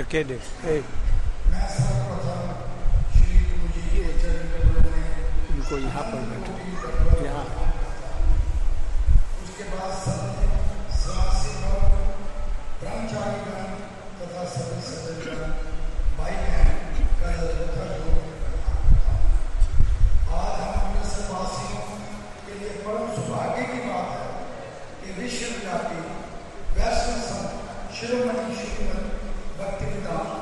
कह दे। मैं सर्वप्रथम श्री गुरु जी के चरण कमलों में इनको यहाँ पर बैठो, यहाँ। उसके बाद सेवक ब्रह्मचारीगण तथा सभी सज्जनगण भाई बहन का यथा योग आज हम अमृतसर वासियों के लिए परम सौभाग्य की बात है कि विश्वव्यापी वैष्णव संत शिरोमणि श्रीमद भक्तिवेदांत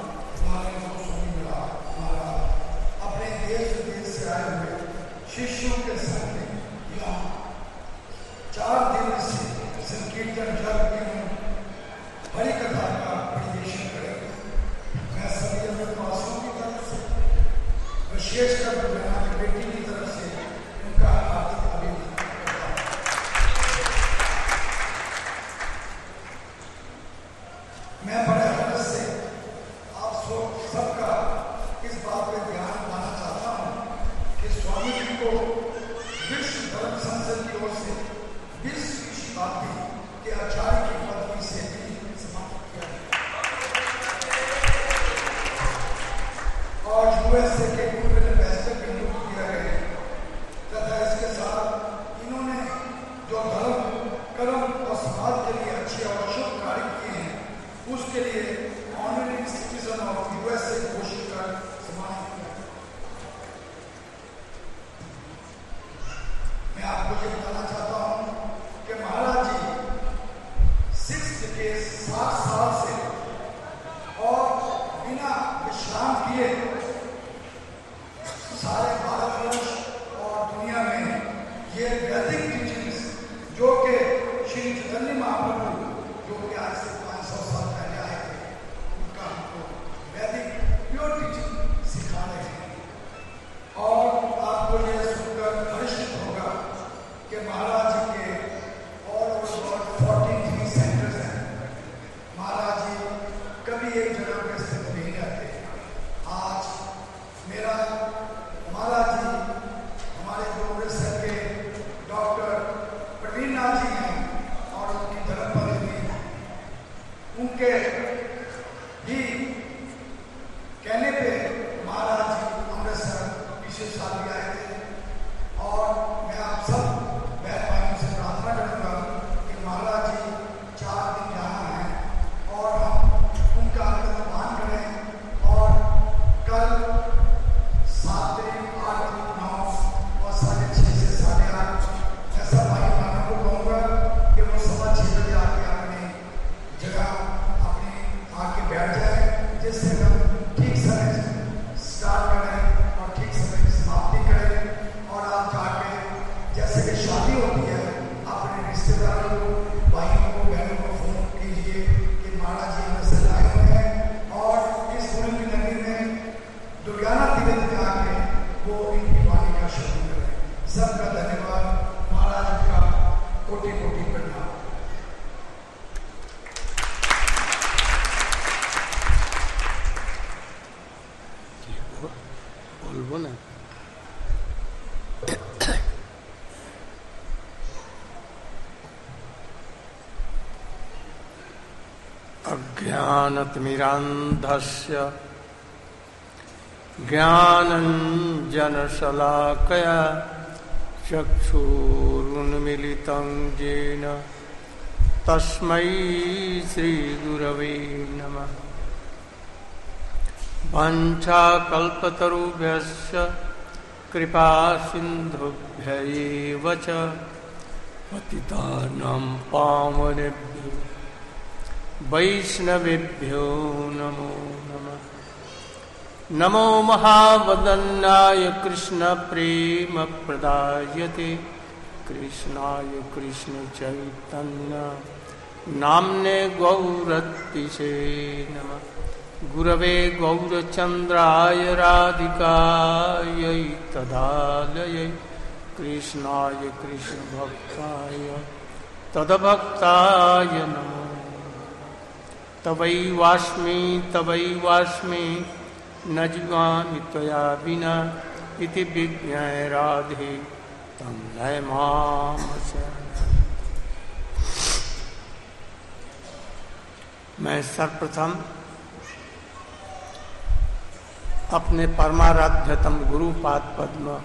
महाराज अपने देश विदेश से आए हुए शिष्यों के संग में यहाँ 4 दिन से संकीर्तन जब हरि कथा का परिवेशन करेंगे। मैं सभी अमृतवासियों की तरफ से विशेषकर बुढ़ाना की बेटी की तरफ से उनका हार्दिक अभिनंदन करता हूँ। मैं बड़े हर्ष से आप सबका इस बात पे ध्यान दिलाना चाहता हूँ कि स्वामी जी को विश्व धर्म संसद की ओर से 20वीं शताब्दी के आचार्य की पदवी से भी समाप्त किया और यूएसए के पूर्व एम्बेसडर की नियुक्ति किया गया तथा इसके साथ इन्होंने जो धर्म कर्म और समाज के लिए अच्छे और शुभ कार्य किए हैं उसके लिए ऑनरेरी सिटीजन ऑफ यूएसए घोषित कर सम्मानित किया। मैं आपको ये बताना चाहता हूं कि महाराज जी 60 साल से और बिना विश्राम किए सारे भारतवर्ष और दुनिया में ये वैदिक टीचिंग्स जो कि श्री चैतन्य महाप्रभु जो कि आज से 500 साल पहले आए थे उनका हमको वैदिक प्योर टीचिंग सिखा रहे हैं। और आपको यह सुनकर हर्षित होगा कि महाराज जी के ऑल ओवर 43 सेंटर्स हैं। महाराज जी कभी एक जगह पर स्थित नहीं रहते। आज मेरा महाराज जी हमारे जो अमृतसर के डॉक्टर प्रवीण नाथ जी हैं और उनकी धर्मपत्नी उनके भी कहने पे महाराज जी अमृतसर पिछले साल भी आए थे और मैं आप सब बहन भाइयों से प्रार्थना करूंगा कि महाराज जी 4 दिन यहाँ हैं और हम उनका आदर करें और कल 7 तारीख 8 9 और 6:30 से 8:30 ऐसा भाई बहनों को कहूँगा कि वो 6:15 बजे आके अपनी जगह अपनी आके बैठ जाए जिससे हम ठीक समय स्टार्ट करें और ठीक समय की समाप्ति करें। और आप जाके जैसे कि शादी होती है अपने रिश्तेदारों को भाइयों को बहनों को फोन कीजिए कि महाराज जी अमृतसर आए हुए हैं और इस गुरु की नगरी में दुर्गाना तीर्थ में आके वो इनकी वाणी का श्रवण करें। सबका धन्यवाद। महाराज का कोटि कोटि प्रणाम। बोलबो ना। अज्ञानतिमिरान्धस्य ज्ञानञ्जनशलाकया चक्षुरुन्मीलितं येन तस्मै श्रीगुरवे नमः। वाञ्छाकल्पतरुभ्यश्च कृपा सिन्धुभ्य एव च पतितानां पावनेभ्यो वैष्णवेभ्यो नमो नमः। नमो महावदन्याय कृष्णप्रेमप्रदायते कृष्णाय कृष्णचैतन्य नाम्ने गौरतिसे नमः। गुरवे गौरचन्द्राय राधिकायै तदालयै कृष्णाय कृष्णभक्ताय तद्भक्ताय नमो। तवैवास्मि न जीवामि त्वया विना इति विज्ञाय राधे तं लय माम मैं सर्वप्रथम अपने परमाराध्यतम गुरुपाद पद्म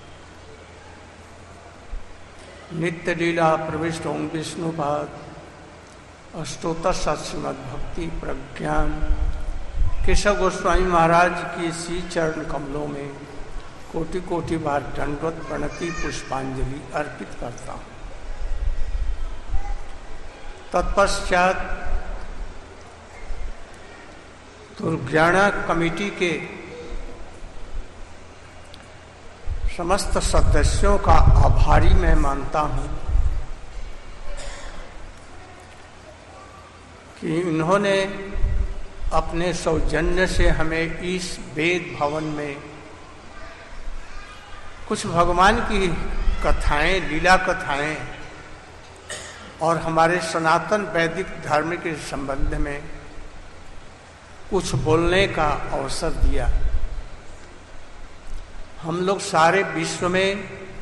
नित्य लीला प्रविष्ट ओम विष्णुपाद अष्टोत्तर श्रीमद् भक्ति प्रज्ञान केशव गोस्वामी महाराज की श्री चरण कमलों में कोटि कोटि बार दंडवत प्रणति पुष्पांजलि अर्पित करता हूँ। तत्पश्चात दुर्ज्ञाना कमेटी के समस्त सदस्यों का आभारी मैं मानता हूँ कि इन्होंने अपने सौजन्य से हमें इस वेद भवन में कुछ भगवान की कथाएं, लीला कथाएं और हमारे सनातन वैदिक धर्म के संबंध में कुछ बोलने का अवसर दिया। हम लोग सारे विश्व में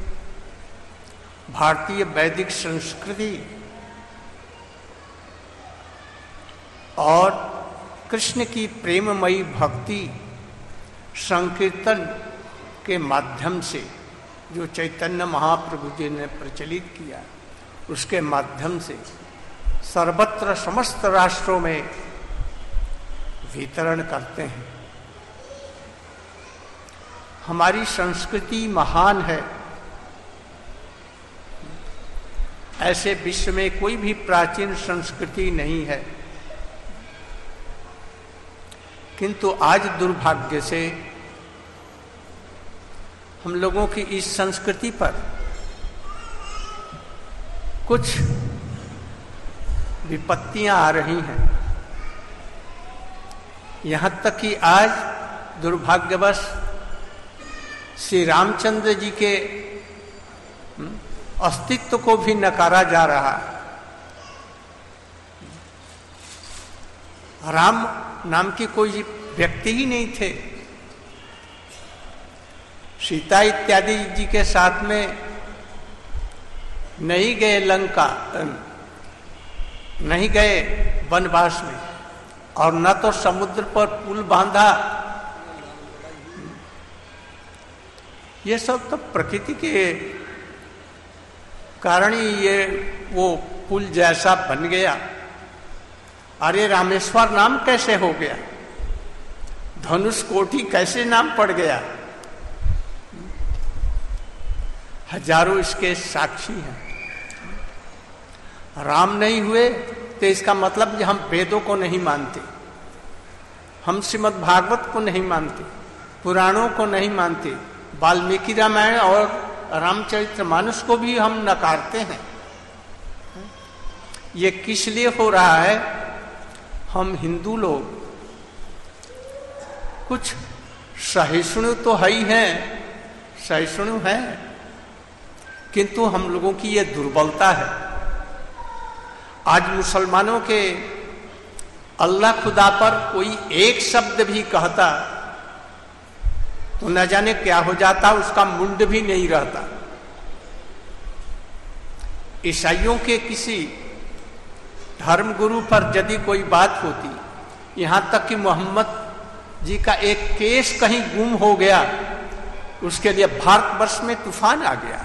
भारतीय वैदिक संस्कृति और कृष्ण की प्रेममयी भक्ति संकीर्तन के माध्यम से जो चैतन्य महाप्रभु जी ने प्रचलित किया, उसके माध्यम से सर्वत्र समस्त राष्ट्रों में वितरण करते हैं। हमारी संस्कृति महान है। ऐसे विश्व में कोई भी प्राचीन संस्कृति नहीं है, किंतु आज दुर्भाग्य से हम लोगों की इस संस्कृति पर कुछ विपत्तियां आ रही हैं। यहां तक कि आज दुर्भाग्यवश श्री रामचंद्र जी के अस्तित्व को भी नकारा जा रहा है। राम नाम की कोई व्यक्ति ही नहीं थे। सीता इत्यादि जी के साथ में नहीं गए लंका, नहीं गए वनवास में, और न तो समुद्र पर पुल बांधा। ये सब तो प्रकृति के कारण ही ये वो पुल जैसा बन गया। अरे रामेश्वर नाम कैसे हो गया? धनुष कोटि कैसे नाम पड़ गया? हजारों इसके साक्षी हैं। राम नहीं हुए तो इसका मतलब हम वेदों को नहीं मानते, हम श्रीमद् भागवत को नहीं मानते, पुराणों को नहीं मानते, वाल्मीकि रामायण और रामचरितमानस को भी हम नकारते हैं। ये किस लिए हो रहा है? हम हिंदू लोग कुछ सहिष्णु तो है ही हैं, सहिष्णु हैं, किंतु हम लोगों की ये दुर्बलता है। आज मुसलमानों के अल्लाह खुदा पर कोई एक शब्द भी कहता तो न जाने क्या हो जाता, उसका मुंड भी नहीं रहता। ईसाइयों के किसी धर्मगुरु पर यदि कोई बात होती, यहां तक कि मोहम्मद जी का एक केस कहीं गुम हो गया, उसके लिए भारतवर्ष में तूफान आ गया।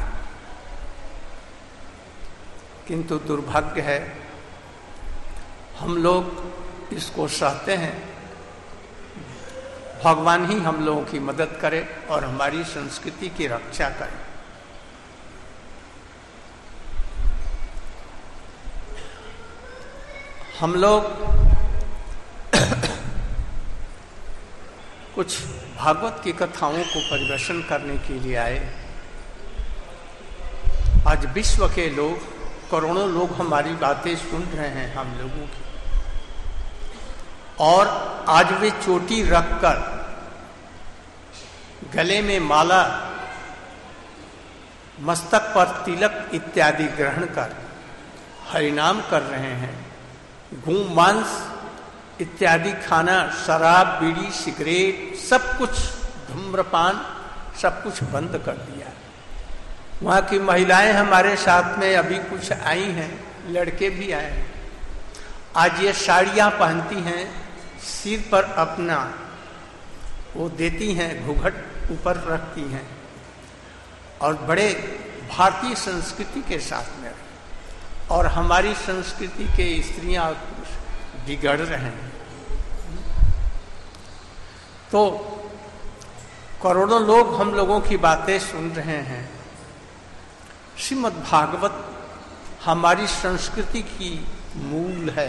किंतु दुर्भाग्य है, हम लोग इसको सहते हैं। भगवान ही हम लोगों की मदद करे और हमारी संस्कृति की रक्षा करे। हम लोग कुछ भागवत की कथाओं को परिवेशन करने के लिए आए। आज विश्व के लोग, करोड़ों लोग हमारी बातें सुन रहे हैं हम लोगों की, और आज वे चोटी रखकर गले में माला, मस्तक पर तिलक इत्यादि ग्रहण कर हरिनाम कर रहे हैं। गू मांस इत्यादि खाना, शराब, बीड़ी, सिगरेट, सब कुछ, धूम्रपान, सब कुछ बंद कर दिया। वहाँ की महिलाएं हमारे साथ में अभी कुछ आई हैं, लड़के भी आए हैं। आज ये साड़ियाँ पहनती हैं, सिर पर अपना वो देती हैं, घूंघट ऊपर रखती हैं और बड़े भारतीय संस्कृति के साथ में। और हमारी संस्कृति के स्त्रियां और पुरुष बिगड़ रहे हैं। तो करोड़ों लोग हम लोगों की बातें सुन रहे हैं। श्रीमद् भागवत हमारी संस्कृति की मूल है।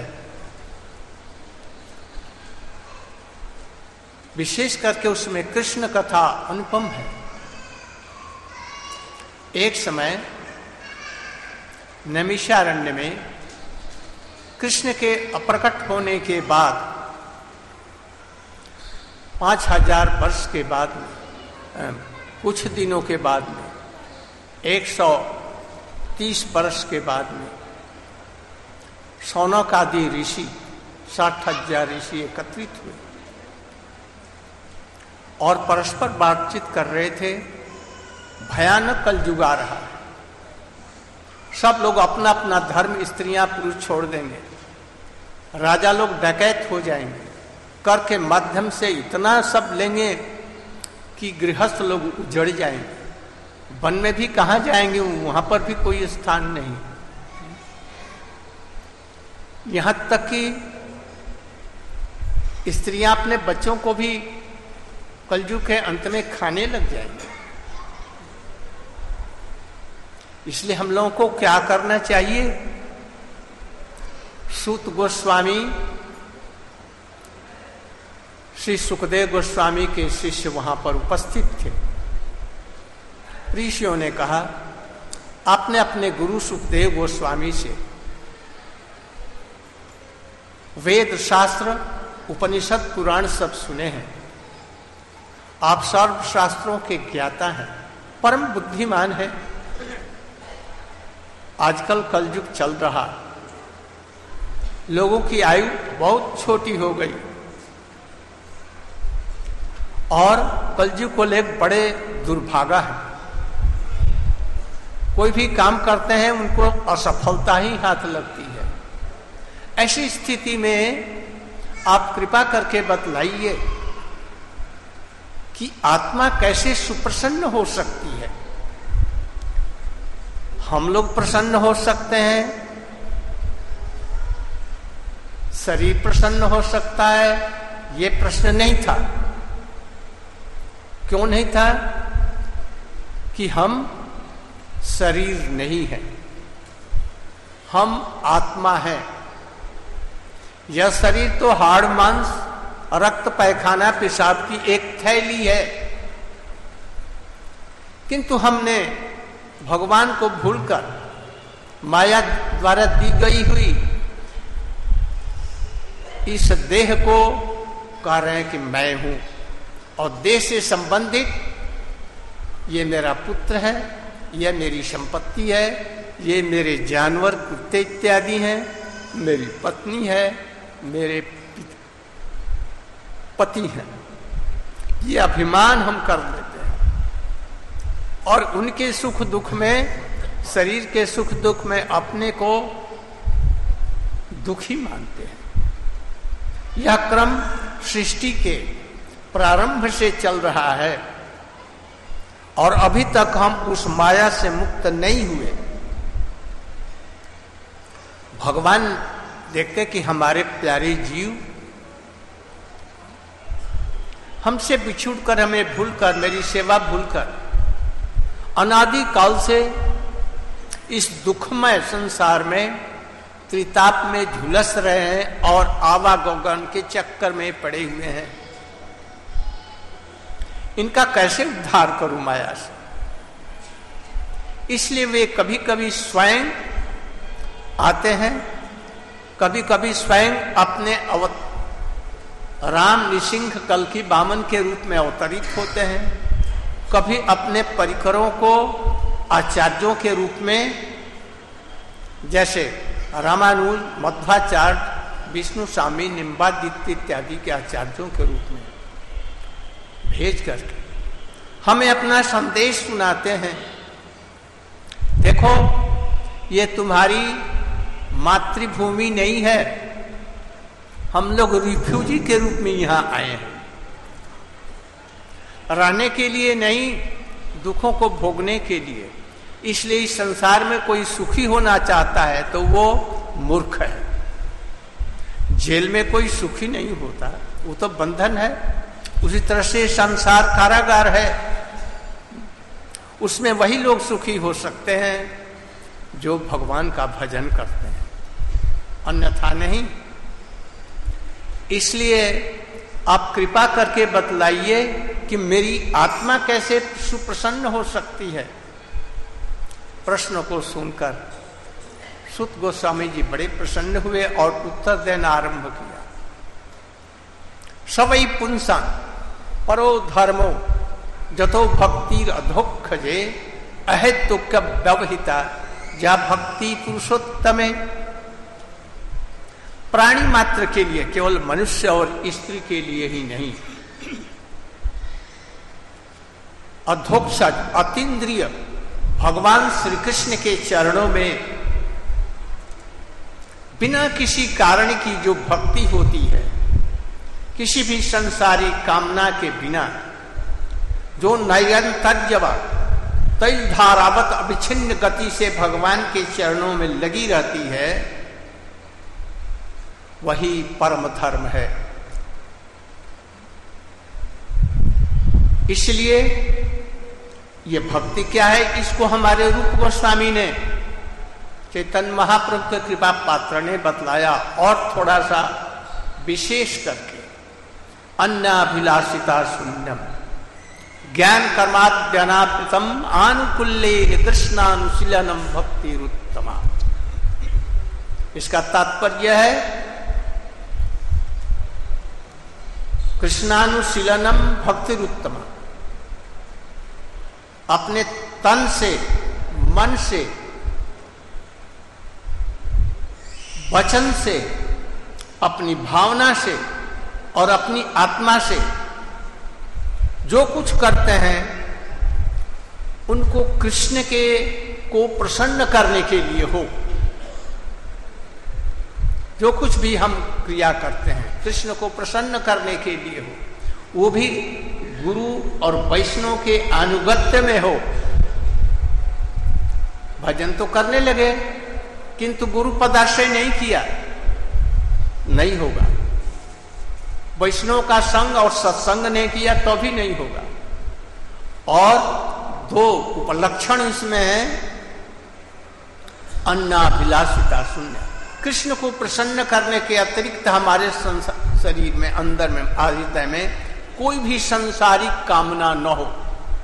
विशेष करके उसमें कृष्ण कथा अनुपम है। एक समय नैमिषारण्य में कृष्ण के अप्रकट होने के बाद 5000 वर्ष के बाद में, कुछ दिनों के बाद में, 130 वर्ष के बाद में शौनक आदि ऋषि 60,000 ऋषि एकत्रित हुए और परस्पर बातचीत कर रहे थे। भयानक कलयुग आ रहा है। सब लोग अपना अपना धर्म, स्त्रियां पुरुष छोड़ देंगे। राजा लोग डकैत हो जाएंगे। कर के माध्यम से इतना सब लेंगे कि गृहस्थ लोग उजड़ जाएंगे। वन में भी कहां जाएंगे, वहां पर भी कोई स्थान नहीं। यहां तक कि स्त्रियां अपने बच्चों को भी कलयुग के अंत में खाने लग जाएंगे। इसलिए हम लोगों को क्या करना चाहिए? सूत गोस्वामी, श्री सुखदेव गोस्वामी के शिष्य वहां पर उपस्थित थे। ऋषियों ने कहा, आपने अपने गुरु सुखदेव गोस्वामी से वेद शास्त्र, उपनिषद, पुराण सब सुने हैं। आप सर्व शास्त्रों के ज्ञाता हैं, परम बुद्धिमान है। आजकल कलयुग चल रहा, लोगों की आयु बहुत छोटी हो गई और कलयुग को लेकर बड़े दुर्भागा है। कोई भी काम करते हैं उनको असफलता ही हाथ लगती है। ऐसी स्थिति में आप कृपा करके बतलाइए कि आत्मा कैसे सुप्रसन्न हो सकती है। हम लोग प्रसन्न हो सकते हैं, शरीर प्रसन्न हो सकता है, ये प्रश्न नहीं था। क्यों नहीं था? कि हम शरीर नहीं है, हम आत्मा है। यह शरीर तो हाड़ मांस, रक्त, पैखाना, पेशाब की एक थैली है। किंतु हमने भगवान को भूलकर माया द्वारा दी गई हुई इस देह को कह रहे हैं कि मैं हूं, और देह से संबंधित ये मेरा पुत्र है, यह मेरी संपत्ति है, ये मेरे जानवर कुत्ते इत्यादि हैं, मेरी पत्नी है, मेरे पति हैं। ये अभिमान हम कर लेते हैं और उनके सुख दुख में, शरीर के सुख दुख में अपने को दुखी मानते हैं। यह क्रम सृष्टि के प्रारंभ से चल रहा है और अभी तक हम उस माया से मुक्त नहीं हुए। भगवान देखते कि हमारे प्यारे जीव हमसे बिछुड़कर, हमें भूलकर, मेरी सेवा भूलकर अनादि काल से इस दुखमय संसार में त्रिताप में झुलस रहे हैं और आवागमन के चक्कर में पड़े हुए हैं। इनका कैसे उद्धार करूं माया से? इसलिए वे कभी कभी स्वयं आते हैं, कभी कभी स्वयं अपने राम, नृसिंह, कल्कि, वामन के रूप में अवतरित होते हैं। कभी अपने परिकरों को आचार्यों के रूप में, जैसे रामानुज, मध्वाचार्य, विष्णु स्वामी, निम्बादित्य इत्यादि के आचार्यों के रूप में भेज करके हमें अपना संदेश सुनाते हैं। देखो, ये तुम्हारी मातृभूमि नहीं है, हम लोग रिफ्यूजी के रूप में यहां आए हैं। रहने के लिए नहीं, दुखों को भोगने के लिए। इसलिए इस संसार में कोई सुखी होना चाहता है तो वो मूर्ख है। जेल में कोई सुखी नहीं होता, वो तो बंधन है। उसी तरह से संसार कारागार है, उसमें वही लोग सुखी हो सकते हैं जो भगवान का भजन करते हैं, अन्यथा नहीं। इसलिए आप कृपा करके बतलाइए कि मेरी आत्मा कैसे सुप्रसन्न हो सकती है। प्रश्न को सुनकर सुत गोस्वामी जी बड़े प्रसन्न हुए और उत्तर देना आरंभ किया। सवै पुंसा परो धर्मो जतो भक्ति अधोक्षजे अहेतुक व्यवहिता जा भक्ति पुरुषोत्तमे। प्राणी मात्र के लिए, केवल मनुष्य और स्त्री के लिए ही नहीं, अधोक्षज अतीन्द्रिय भगवान श्री कृष्ण के चरणों में बिना किसी कारण की जो भक्ति होती है, किसी भी संसारी कामना के बिना, जो नैरंतर्यवा तैल धारावत अविच्छिन्न गति से भगवान के चरणों में लगी रहती है, वही परम धर्म है। इसलिए ये भक्ति क्या है, इसको हमारे रूप गोस्वामी ने, चैतन्य महाप्रभु के कृपा पात्र ने बतलाया और थोड़ा सा विशेष करके। अन्नाभिलाषिता शून्यम ज्ञान कर्माद्यनापितम आनुकूल्ये कृष्णानुशीलनम भक्तिरुत्तमा। इसका तात्पर्य है कृष्णानुशीलनम भक्तिरुत्तमा। अपने तन से, मन से, वचन से, अपनी भावना से और अपनी आत्मा से जो कुछ करते हैं उनको कृष्ण के को प्रसन्न करने के लिए हो। जो कुछ भी हम क्रिया करते हैं कृष्ण को प्रसन्न करने के लिए हो, वो भी गुरु और वैष्णव के अनुगत्य में हो। भजन तो करने लगे किंतु गुरु पदाश्रय नहीं किया, नहीं होगा। वैष्णव का संग और सत्संग नहीं किया तो भी नहीं होगा। और दो उपलक्षण इसमें है, अन्नाभिलाषिता शून्य। कृष्ण को प्रसन्न करने के अतिरिक्त हमारे शरीर में, अंदर में, हृदय में कोई भी संसारिक कामना न हो।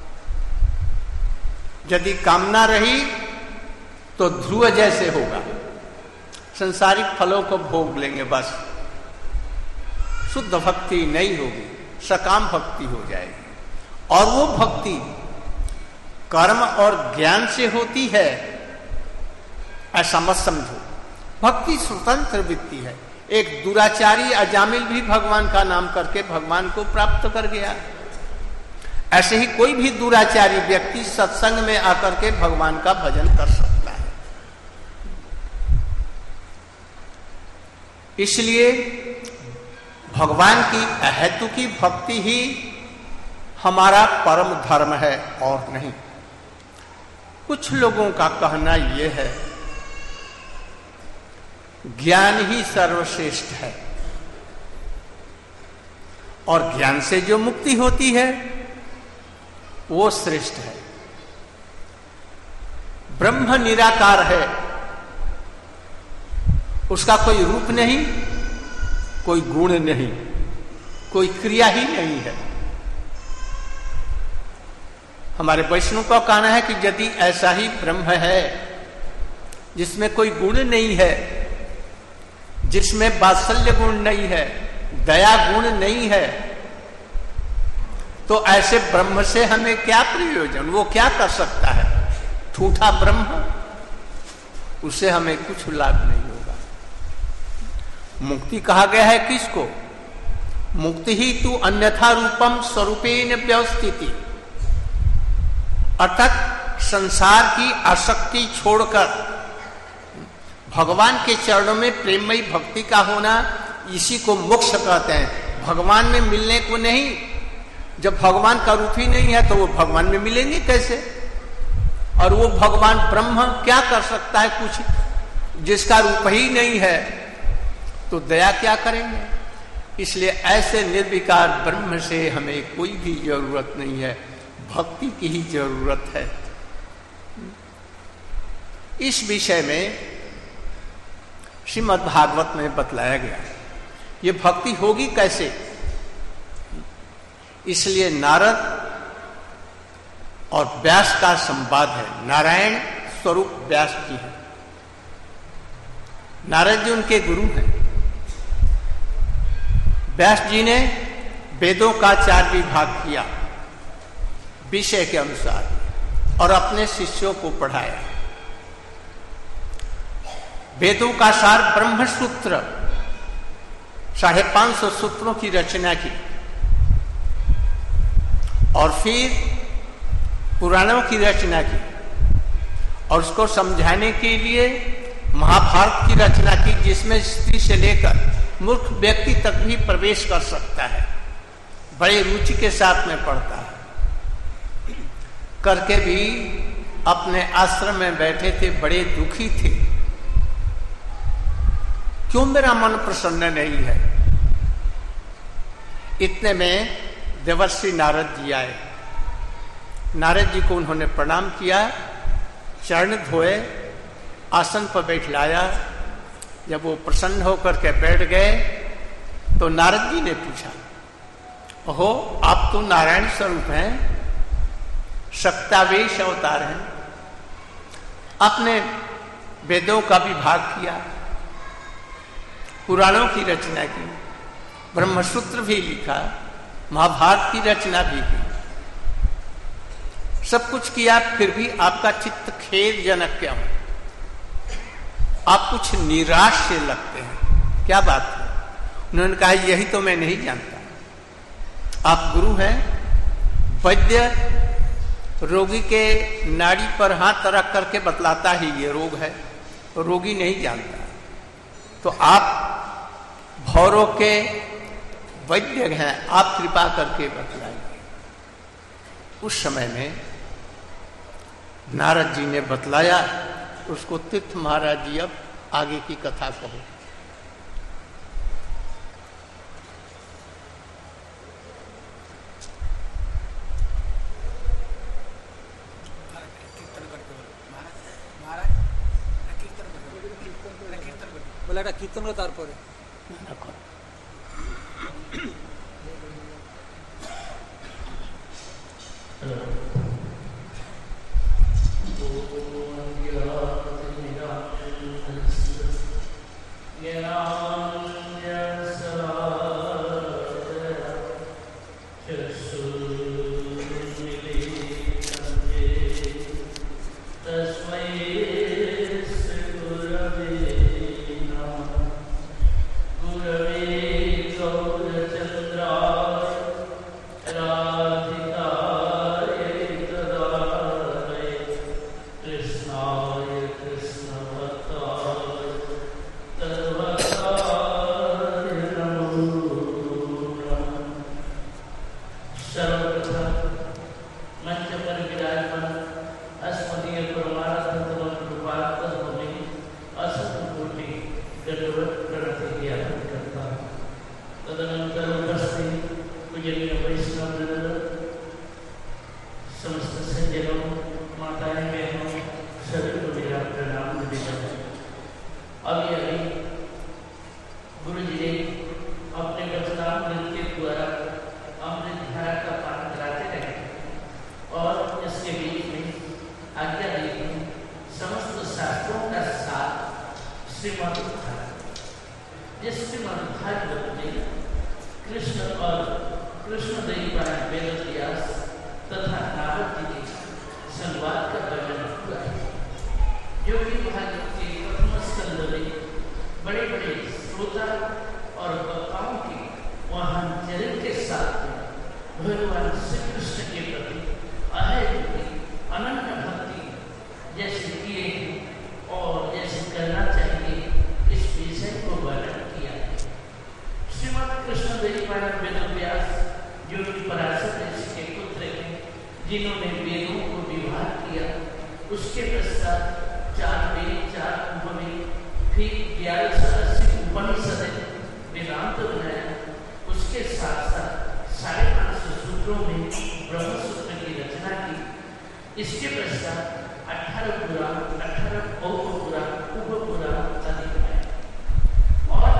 यदि कामना रही तो ध्रुव जैसे होगा, संसारिक फलों को भोग लेंगे बस, शुद्ध भक्ति नहीं होगी, सकाम भक्ति हो जाएगी। और वो भक्ति कर्म और ज्ञान से होती है ऐसा मत समझो। भक्ति स्वतंत्र वृत्ति है। एक दुराचारी अजामिल भी भगवान का नाम करके भगवान को प्राप्त कर गया। ऐसे ही कोई भी दुराचारी व्यक्ति सत्संग में आकर के भगवान का भजन कर सकता है। इसलिए भगवान की अहेतु की भक्ति ही हमारा परम धर्म है और नहीं। कुछ लोगों का कहना यह है ज्ञान ही सर्वश्रेष्ठ है और ज्ञान से जो मुक्ति होती है वो श्रेष्ठ है। ब्रह्म निराकार है, उसका कोई रूप नहीं, कोई गुण नहीं, कोई क्रिया ही नहीं है। हमारे वैष्णव का कहना है कि यदि ऐसा ही ब्रह्म है जिसमें कोई गुण नहीं है, जिसमें वात्सल्य गुण नहीं है, दया गुण नहीं है, तो ऐसे ब्रह्म से हमें क्या प्रयोजन? वो क्या कर सकता है? ठूठा ब्रह्म, उससे हमें कुछ लाभ नहीं होगा। मुक्ति कहा गया है किसको? मुक्ति ही तू अन्यथा रूपम स्वरूपेण व्यवस्थिति, अर्थात संसार की आसक्ति छोड़कर भगवान के चरणों में प्रेममयी भक्ति का होना, इसी को मोक्ष कहते हैं। भगवान में मिलने को नहीं, जब भगवान का रूप ही नहीं है तो वो भगवान में मिलेंगे कैसे? और वो भगवान ब्रह्म क्या कर सकता है? कुछ जिसका रूप ही नहीं है तो दया क्या करेंगे? इसलिए ऐसे निर्विकार ब्रह्म से हमें कोई भी जरूरत नहीं है, भक्ति की ही जरूरत है। इस विषय में श्रीमद् भागवत में बतलाया गया। ये भक्ति होगी कैसे? इसलिए नारद और व्यास का संवाद है। नारायण स्वरूप व्यास जी है, नारद जी उनके गुरु हैं। व्यास जी ने वेदों का 4 विभाग किया विषय के अनुसार और अपने शिष्यों को पढ़ाया। वेदों का सार ब्रह्मसूत्र 550 सूत्रों की रचना की और फिर पुराणों की रचना की और उसको समझाने के लिए महाभारत की रचना की, जिसमें स्त्री से लेकर मूर्ख व्यक्ति तक भी प्रवेश कर सकता है, बड़े रुचि के साथ में पढ़ता है। करके भी अपने आश्रम में बैठे थे, बड़े दुखी थे, क्यों मेरा मन प्रसन्न नहीं है? इतने में देवर्षि नारद जी आए। नारद जी को उन्होंने प्रणाम किया, चरण धोए, आसन पर बैठलाया। जब वो प्रसन्न होकर के बैठ गए तो नारद जी ने पूछा, ओहो, आप तो नारायण स्वरूप हैं, शक्तावेश अवतार हैं, आपने वेदों का विभाग किया, पुराणों की रचना की, ब्रह्मसूत्र भी लिखा, महाभारत की रचना भी की, सब कुछ किया, फिर भी आपका चित्त खेदजनक क्यों? आप कुछ निराश से लगते हैं, क्या बात है? उन्होंने कहा, यही तो मैं नहीं जानता। आप गुरु हैं, वैद्य रोगी के नाड़ी पर हाथ रख करके बतलाता ही ये रोग है, तो रोगी नहीं जानता। तो आप भौरों के वैद्य हैं, आप कृपा करके बतलाइए। उस समय में नारद जी ने बतलाया उसको। तीर्थ महाराज जी अब आगे की कथा कहो। बोला कीर्तन का तारपर श्रीमद् कृष्ण देव महाराज वेद व्यास जो कि पराशर जिन्होंने वेदों को विभाग किया, उसके पश्चात 4 वेद, 4 उपवेद, फिर 1180 उपनिषद वेदांत बनाया। उसके साथ साथ 550 सूत्रों में ब्रह्म सूत्र की रचना की। इसके पश्चात 18 पुराण, 18 उपपुराण, उपपुराण आदि बनाए और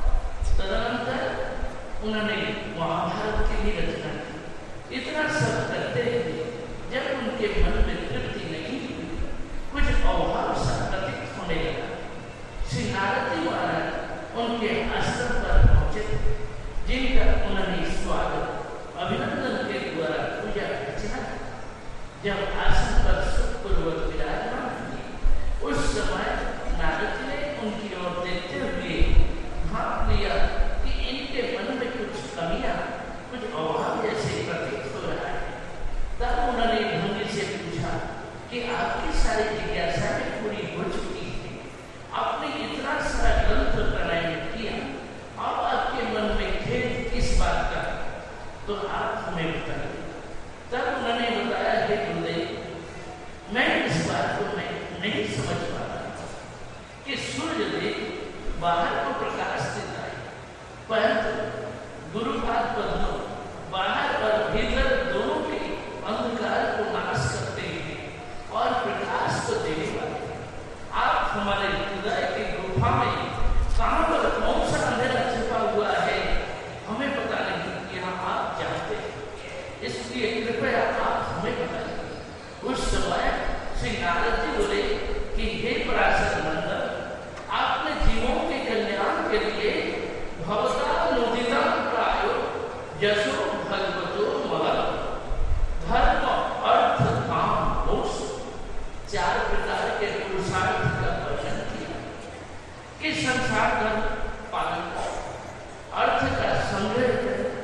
तदनंतर उन्होंने महाभारत की भी रचना की। इतना सब करते हुए जब उनके मन में तृप्ति नहीं हुई, कुछ अभाव सा प्रतीत होने लगा। श्री नारद जी महाराज उनके आश्रम पर पहुंचे, जिनका उन्होंने स्वागत अभिनंदन के द्वारा पूजा अर्चना। जब आसन पर सुखपूर्वक विराजमान हुए, उस समय नारद जी ने उनकी ओर देखते हुए भाप लिया कि इनके मन में कुछ कमियां, कुछ अभाव जैसे प्रतीत हो रहा है। तब उन्होंने भंगी से पूछा कि आपकी सारी जिज्ञासाएं पूरी हो चुकी है, आपने इतना सारा ग्रंथ प्रणयन किया, अब आपके मन में खेद किस बात का, तो आप हमें बताइए। तब उन्होंने बताया कि गुरुदेव, मैं इस बात को नहीं समझ पा रहा कि सूर्य देव बाहर को प्रकाश देता है, परंतु गुरुपाद पद्म बाहर और भीतर दोनों के अंधकार को नाश करते हैं और प्रकाश को देने वाले। आप हमारे हृदय की गुफा में कहां पर कौन सा अंधेरा छिपा हुआ है, हमें पता नहीं, यहाँ आप जानते हैं, इसलिए कृपया आप हमें बताइए। उस समय श्री नारद जी बोले कि हे पराशर नंदन, आपने जीवों के कल्याण के लिए भवतानुदितं प्रायो यशो भगवतो महत् धर्म अर्थ काम मोक्ष 4 प्रकार के पुरुषार्थ का वर्णन किया कि संसार धर्म पालन करें, अर्थ का संग्रह करें,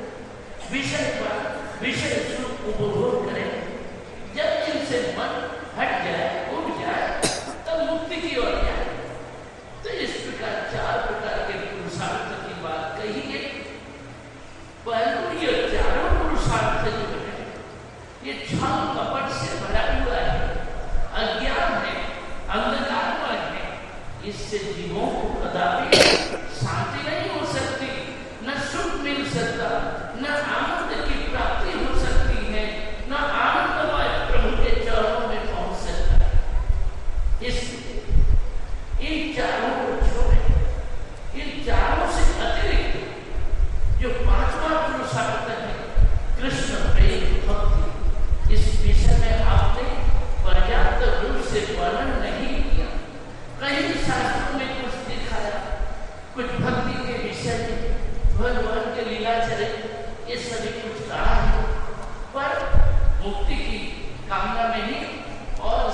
विषय सुख उपभोग करें। जब इनसे मन हट जाए, उठ जाए, तब मुक्ति की ओर जाए। तो इस प्रकार 4 प्रकार के पुरुषार्थ की बात कही है। परंतु ये चारों पुरुषार्थ जो है, ये छल कपट से भरा हुआ है, अज्ञान है, अंधकारमय है। इससे जीवों को कदापि शांति नहीं हो सकती, न सुख मिल सकता, न आनंद की प्राप्ति हो सकती है, न आनंदमय प्रभु के चरणों में पहुंच सकता है। इसलिए इन चारों को छोड़े, इन चारों से अतिरिक्त जो 5वां पुरुषार्थ है, कृष्ण प्रेम भक्ति, इस विषय में आपने पर्याप्त रूप से वर्णन नहीं किया। कई शास्त्रों में कुछ दिखाया, कुछ भक्ति के विषय में, भगवान के लीला चरित्र, ये सभी कुछ कहा है, पर मुक्ति की कामना में ही और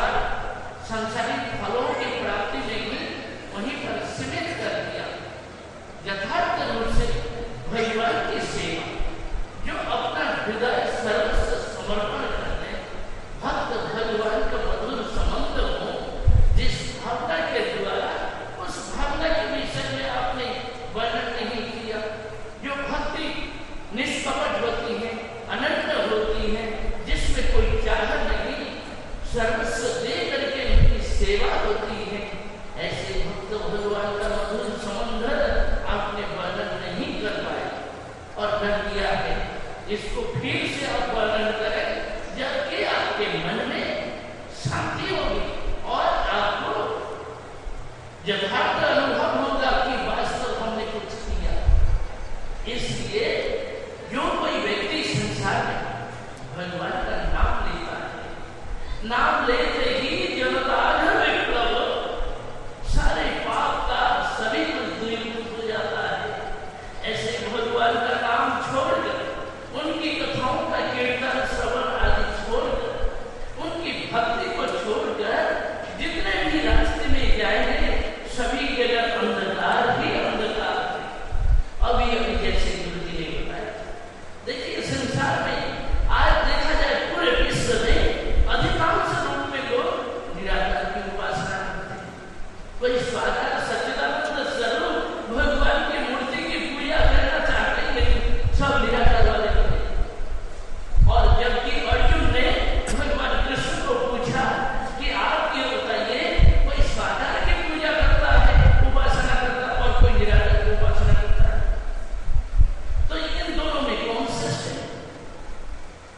संसारिक फलों की प्राप्ति में ही वहीं पर सीमित कर दिया। यथार्थ रूप से भगवान की सेवा, जो अपना हृदय सर्वस्व समर्पण करते, भक्त भगवान का मधुर संबंध हो, जिस भावना के द्वारा उस भावना के विषय में आपने वर्णन नहीं किया, जो भक्ति निष्कपट होती है, अनंत होती है, जिसमें कोई चाह नहीं, सर्वस्व दे करके उनकी सेवा होती है, ऐसे भक्त भगवान का मधुर संबंध आपने वर्णन नहीं कर पाए और कर दिया है। इसको फिर से आप वर्णन करें, जबकि आपके मन में शांति होगी और आपको यथार्थ अनुभव होगा कि वास्तव हमने कुछ किया। इसलिए जो कोई व्यक्ति संसार में भगवान का नाम लेता है, नाम लेते ही जनता विप्लव, सारे पाप का सभी कुछ दूरीभूत हो जाता है। ऐसे भगवान का नाम छोड़कर, उनकी कथाओं का कीर्तन श्रवण आदि छोड़कर, उनकी भक्ति को छोड़कर जितने भी रास्ते में जाएंगे, सभी जगह अंधकार ही अंधकार है। अभी जैसे गुरु जी ने बताया, देखिए संसार में आज देखा जाए पूरे विश्व में अधिकांश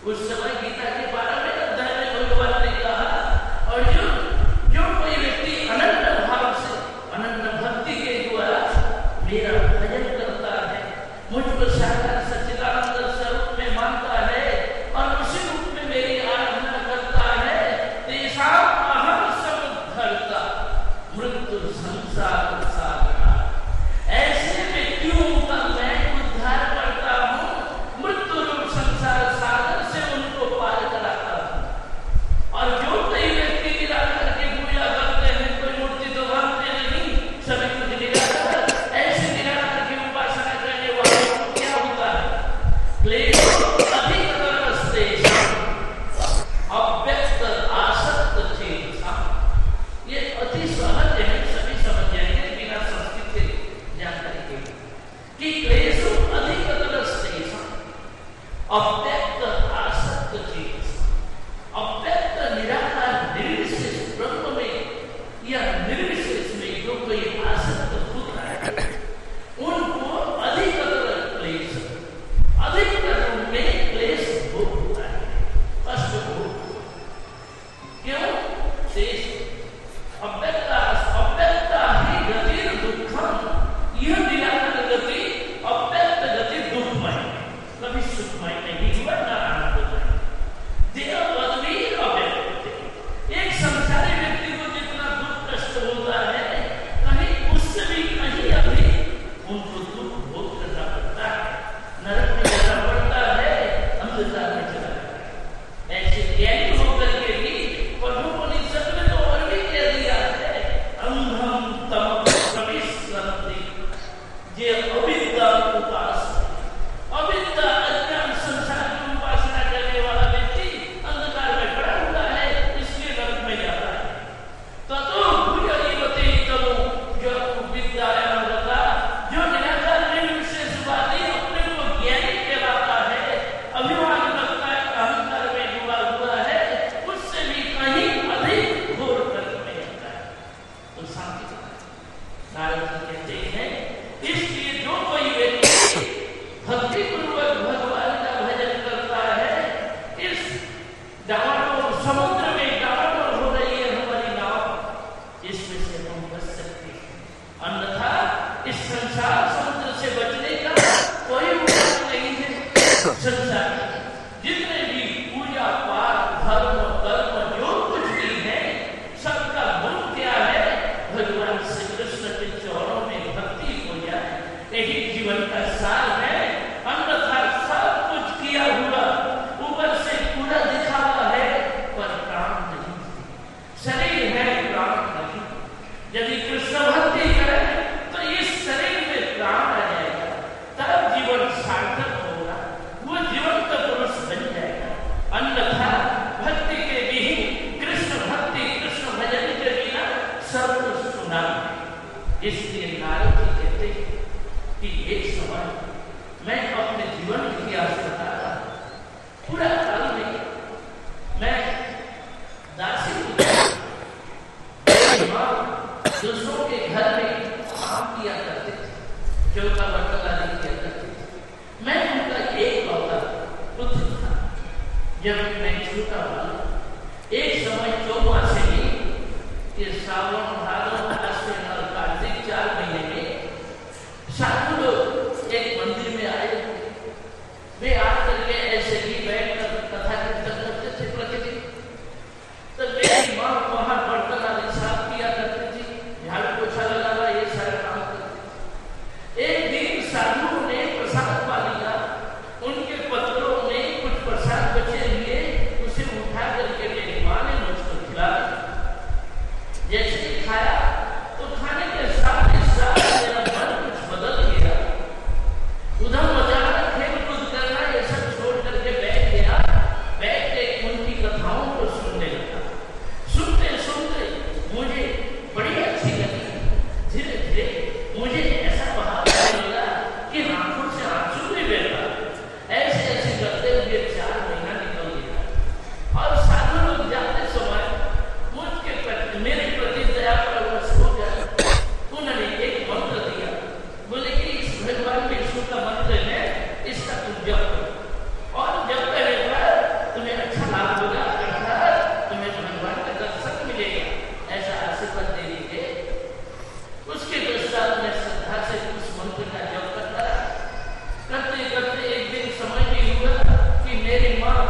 उस समय गीता के 12वें अध्याय में भगवान ने कहा, और जो कोई व्यक्ति अनन्य भाव से, अनन्य भक्ति के द्वारा मेरा भजन करता है, मुझको साकार सच्चिदानंद स्वरूप में मानता है और उसी रूप में मेरी आराधना करता है, तेषाम् अहम् समुद्धर्ता मृत्यु संसार सागरा। ऐसे व्यक्तियों का मैं उद्धार करता हूँ, मृत्यु रूप संसार सागर से उनको पार कराता हूँ। और जो कई व्यक्ति निराकार की पूजा करते हैं, कोई मूर्ति तो मानते नहीं, सभी कुछ निराकार, ऐसे निराकार की उपासना करने वालों को क्या होता है? क्लेश अधिकतर स्तेषाम् अव्यक्त आसक्त चेतसाम्। ये अति सहज है, सभी समझ जाएंगे बिना संस्कृत के जानकारी के, कि क्लेश अधिकतर स्तेषाम् अव्यक्त आसक्त चेतसाम्। अव्यक्त निराकार निर्विशेष ब्रह्म में या निर्विशेष में जो कोई आसक्त होता है, उनको अधिकतर क्लेश, अधिकतर उनमें क्लेश भोग होता है, कष्ट भोग। क्यों? शेष अव्यक्ता ही गति दुखम। यह निराकार गति, अव्यक्त गति दुखमय, कभी सुखमय नहीं हुआ, न आनंदमय। देह पदवी अव्यक्त। एक संसारी व्यक्ति को जितना दुख कष्ट होता है, कहीं उससे भी कहीं अभी उनको दुख भोग करना पड़ता है, नरक में जाना पड़ता है, अंधकार में चला जाता है। ऐसे ज्ञानी होकर के भी कठोपनिषद में तो और भी कह दिया है, अंधम तम प्रविशन्ति ये अविद्या उपास। अविद्या अज्ञान संसार की उपासना करने वाला व्यक्ति अंधकार में पड़ा हुआ है, इसलिए नरक में जाता है। ततो भूयरिवते ततो जो विद्यायां रता, जो निराकार निर्विशेषवादी अपने को ज्ञानी कहलाता है, अभिमान रखता है, अहंकार में डूबा हुआ है, उससे भी कहीं अधिक घोर नरक में जाता है। तो शांति नारद जी कहते हैं, इसलिए जो कोई व्यक्ति भक्ति पूर्वक भगवान का भजन करता है, इस डावाडोल समुद्र में डावाडोल हो रही है हमारी नाव, इसमें से हम बच सकते हैं। अन्यथा इस संसार समुद्र से बचने का कोई उपाय नहीं है। संसार जितने भी पूजा पाठ धर्म कर्म जो कुछ भी है, सबका मूल क्या है? भगवान श्री कृष्ण के चरणों में भक्ति हो जाए, यही जीवन का सार है। अन्यथा सब कुछ किया हुआ, ऊपर से पूरा दिखावा है, पर प्राण नहीं, शरीर है प्राण नहीं। यदि कृष्ण भक्ति करें तो इस शरीर में प्राण आ जाएगा, तब जीवन सार्थक होगा, वो जीवंत पुरुष बन जाएगा। अन्यथा भक्ति के विहीन, कृष्ण भक्ति कृष्ण भजन के बिना सब कुछ सुना। इसलिए नारद जी कहते हैं कि एक समय मैं अपने जीवन की इतिहास बताता, पूरा काल में मैं दासी दूसरों के घर में काम किया करते थे, चौका बर्तन आदि किया करते थे। मैं उनका एक लौता पुत्र था। जब मैं छोटा हुआ, एक समय चौमासे में, ये सावन भादव आश्विन और कार्तिक 4 महीने में साधु लोग एक मंदिर में आए। वे आकर के ऐसे ही बैठकर कथा कीर्तन करते थे प्रतिदिन। तो मेरी माँ वहां बर्तन आदि साफ किया करती थी, झाड़ू पोछा लगाना, ये सारा काम करती थी। एक दिन साधुओं ने प्रसाद पा लिया, उनके पत्रों में कुछ प्रसाद बचे हुए, उसे उठा करके मेरी माँ ने मुझको खिला दिया। जैसे ही खाया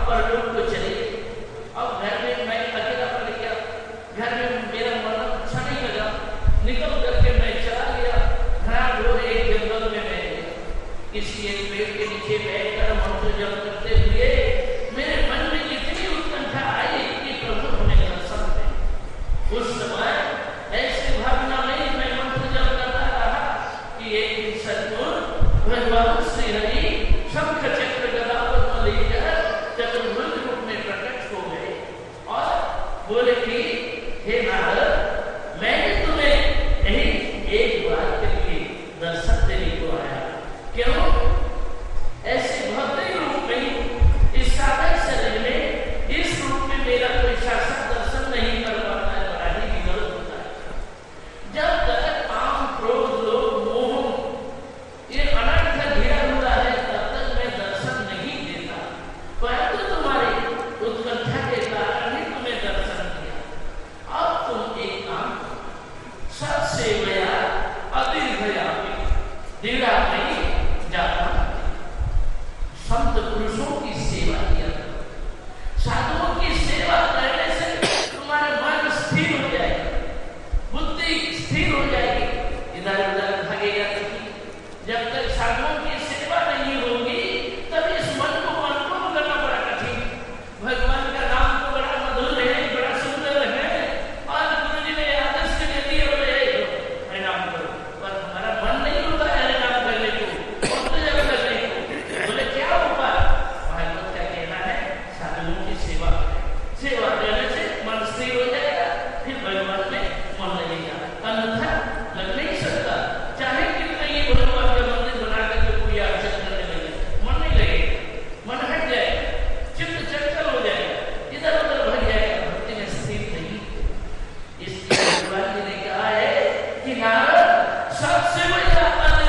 परलोक को चले गए। अब घर में मैं अकेला पड़ गया, घर में मेरा मन अच्छा नहीं लगा, निकल करके मैं चला गया खराब हो एक जंगल में मैं किसी एक पेड़ के नीचे बैठकर मंत्र जप करते हुए मेरे मन में इतनी उत्कंठा आई कि प्रभु हमें दर्शन दें। उस समय ऐसे भावना में मैं मंत्र जप करता रहा कि एक दिन सतगुरु भगवान श्री हरि शंख चक्र गदा पद्म लेकर चतुर्भुज रूप में प्रकट हो गए और बोले कि हे नारद, मैंने तुम्हें यही एक बार के लिए दर्शन देने को आया। क्यों? ऐसे भौतिक रूप में इस साधारण शरीर में इस रूप में मेरा कोई शासक दर्शन नहीं कर पाता है, बड़ा ही विरोध होता है। जब तक काम, क्रोध, लोभ, मोह ये अनर्थ घिरा हुआ है तब तक मैं दर्शन नहीं देता, परंतु तुम्हारी उत्कंठा के कारण ही तुम्हें दर्शन दिया। अब तुम एक काम सत्सेवया अदीर्घयापि दृढ़ा नहीं जाता, संत पुरुषों की सेवा किया, साधुओं की सेवा करने से तुम्हारा मन स्थिर हो जाएगा, बुद्धि स्थिर हो जाएगी, इधर उधर भागेगा नहीं। जब तक साधुओं की सेवा नहीं होगी तब इस मन को कंट्रोल करना बड़ा कठिन। भगवान का नाम तो बड़ा मधुर है, बड़ा सुंदर है और गुरु जी ने आदेश के दिए बोले हरिनाम करो, पर हमारा मन नहीं होता है हरिनाम करने को, बोले क्या उपाय? भागवत का कहना है साधुओं की सेवा करें, सेवा करने से मन स्थिर हो जाएगा, फिर भगवान में मन लगेगा, अन्यथा लग नहीं सकता। चाहे कितना ही भगवान का मंदिर बना करके पूजा अर्चना करने लगे, मन नहीं लगेगा, मन हट जाएगा, चित्त चंचल हो जाएगा, इधर उधर भग जाएगा, भक्ति में स्थिर नहीं। इसलिए भगवान जी ने कहा है कि नारद सबसे बड़ा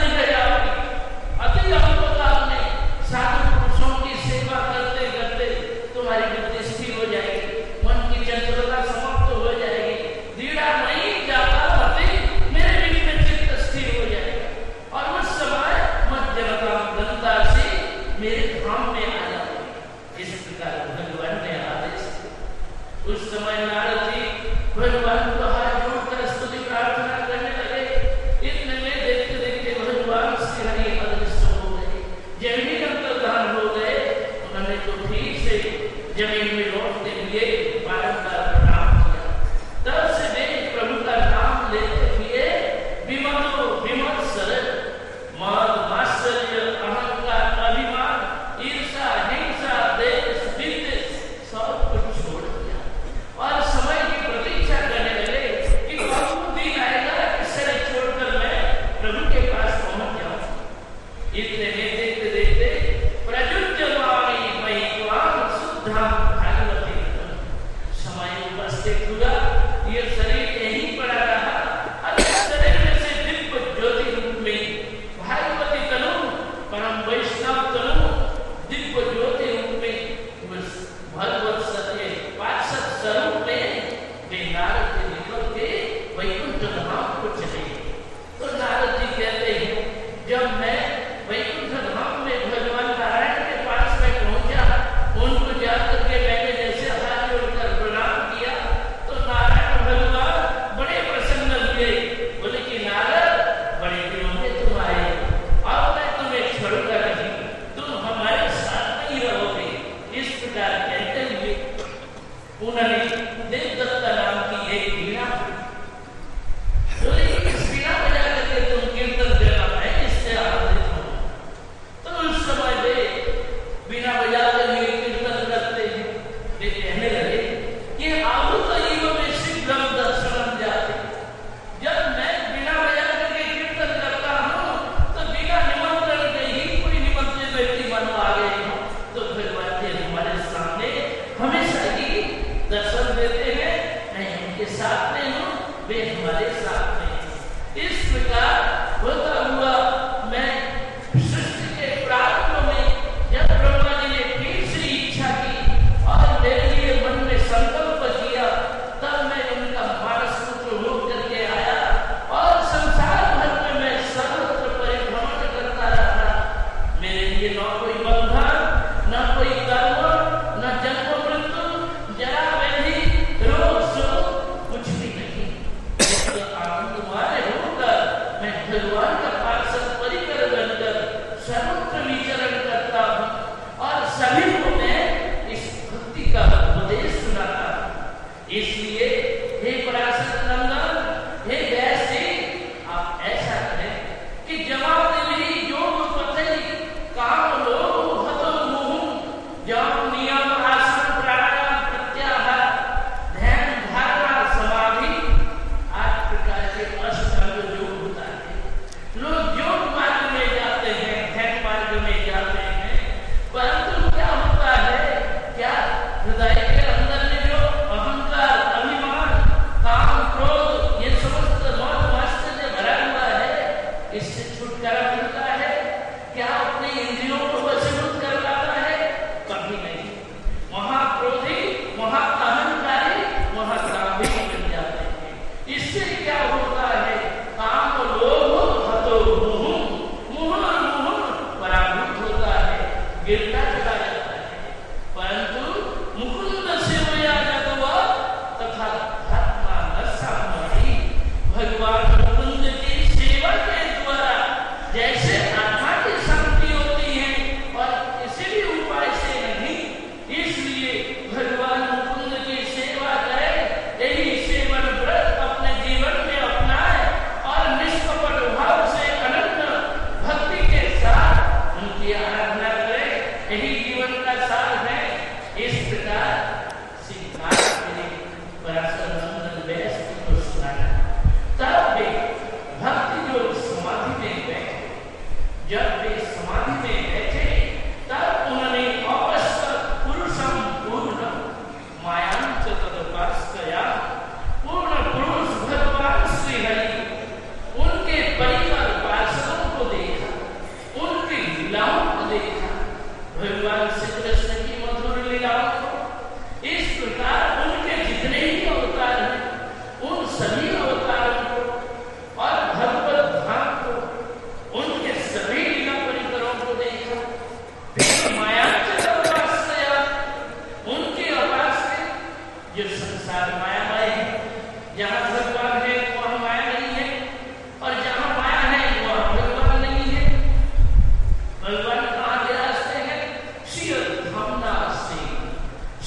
अति अल्पकाल में साधु पुरुषों की सेवा करते करते तुम्हारी बुद्धि स्थिर हो जाएगी, मन की चंचलता समाप्त हो जाएगी, दृढ़ा नहीं जाता मति मेरे बीच में चित्त स्थिर हो जाएगा और उस समय मध्यमता गंगा से मेरे धाम में आ जाओगे। इस प्रकार भगवान ने आदेश दिया। उस समय नारद जी भगवान को हाथ जोड़कर स्तुति प्रार्थना करने लगे। इतने में देखते देखते भगवान श्री हरि अदृश्य हो गए, जमीन अंतर्धान हो गए। उन्होंने तो ठीक से जमीन में लौटते हुए बारंबार प्रणाम किया। तब से वे प्रभु का नाम लेते हुए विमलो विमत्सर मान मात्सर्य अहंकार अभिमान ईर्षा हिंसा देश विद्वेष सब कुछ छोड़ दिया और समय की प्रतीक्षा करने लगे कि कब दिन आएगा कि शरीर छोड़कर मैं प्रभु के पास पहुंच जाऊं। इतने में देखते देखते प्रजुज्यमानी महित्वां शुद्धां भागवती समय उपस्थित हुआ। ये शरीर यहीं पड़ा रहा और इस शरीर में से दिव्य ज्योति रूप में भागवती तनु परम वैष्णव तनु दिव्य ज्योति रूप में भगवत सत्य पार्षद स्वरूप में वे नारद जी निकल के वैकुंठ धाम को चले गए। तो नारद जी कहते हैं जब मैं वैकुंठ धाम में भगवान नारायण के पास में पहुंचा, उनको जाकर के मैंने जैसे हाथ जोड़कर प्रणाम किया तो नारायण भगवान बड़े प्रसन्न हुए। बोले कि नारद, बड़े दिनों में तुम आए, अब मैं तुम्हें छोड़ूंगा नहीं, तुम हमारे साथ नहीं रहोगे। इस प्रकार कहते हुए उन्होंने देवदत्ता नाम की एक वीणा, इस वीणा बजा करके तुम कीर्तन देना, मैं इससे आनंदित हूँ। तो उस समय वे वीणा बजा करके कीर्तन करते हैं। वे कहने लगे कि आवृत इव में शीघ्रम दर्शनम जाते। जब मैं वीणा बजा करके कीर्तन करता हूँ तो बिना निमंत्रण के ही कोई निमंत्रित व्यक्ति मन आ गए हो तो भगवान जी हमारे सामने हमेशा ही दर्शन देते हैं।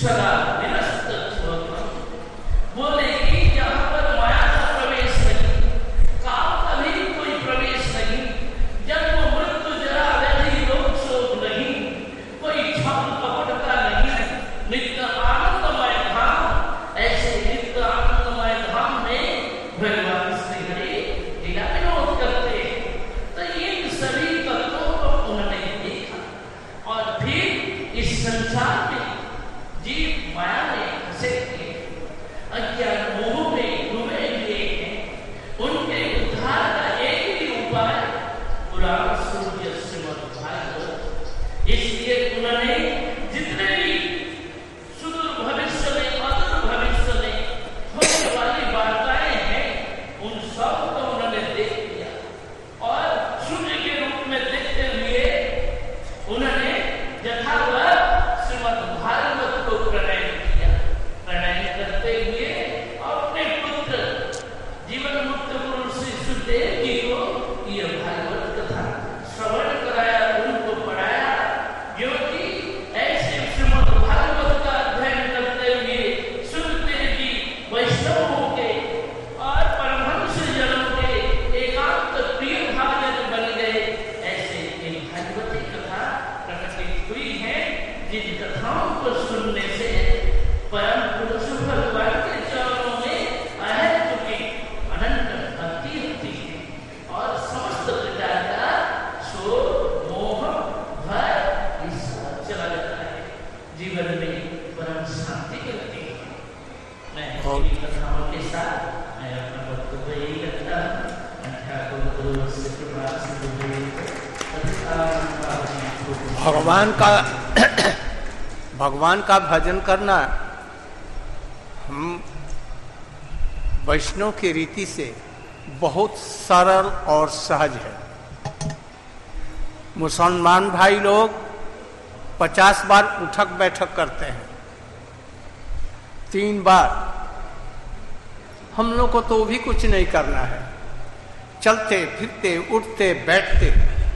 सदा निरस्त बोले कि यहाँ पर माया का प्रवेश नहीं, काल का भी कोई प्रवेश नहीं, जन्म मृत्यु जरा व्याधि रोग शोक नहीं, कोई छल कपट का नहीं, नित्य आनंदमय धाम। ऐसे नित्य आनंदमय धाम में भगवान श्री हरि लीला विनोद करते हैं। तो इन सभी तत्वों को उन्होंने देखा और फिर इस संसार में जीव माया ने फंसे थे, अज्ञान मोह में डूबे हुए हैं। उनके उद्धार का एक ही उपाय पुराण सूर्य श्रीमद् भागवत। इसलिए उन्होंने जितने भी सुदूर भविष्य में अदूर भविष्य में होने वाली वार्ताएं हैं, उन सब को उन्होंने देख लिया और सूर्य के रूप में देखते हुए उन्होंने यथावत श्रीमद् भागवत को प्रणय किया। प्रणय करते हुए अपने पुत्र जीवन मुक्त गुरु श्री सुखदेव जी को यह भागवत कथा श्रवण कराया, उनको पढ़ाया, क्योंकि ऐसे श्रीमद् भागवत का अध्ययन करते हुए सुखदेव जी वैष्णवों के और परमहंस जनों के एकांत प्रिय भाजन बन गए। ऐसे इन भागवती कथा प्रकटित हुई है, जिन कथाओं को सुनने से परम पुरुष भगवान के चरणों में अहत की अनंत भक्ति होती है और समस्त प्रकार का शोक मोह भय चला जाता है, जीवन में परम शांति मिलती है। मैं इन कथाओं के साथ मैं अपना वक्तव्य यही रखता हूँ। गुरु से कृपा भगवान का भजन करना हम वैष्णव की रीति से बहुत सरल और सहज है। मुसलमान भाई लोग 50 बार उठक बैठक करते हैं, 3 बार। हम लोग को तो भी कुछ नहीं करना है, चलते फिरते उठते बैठते,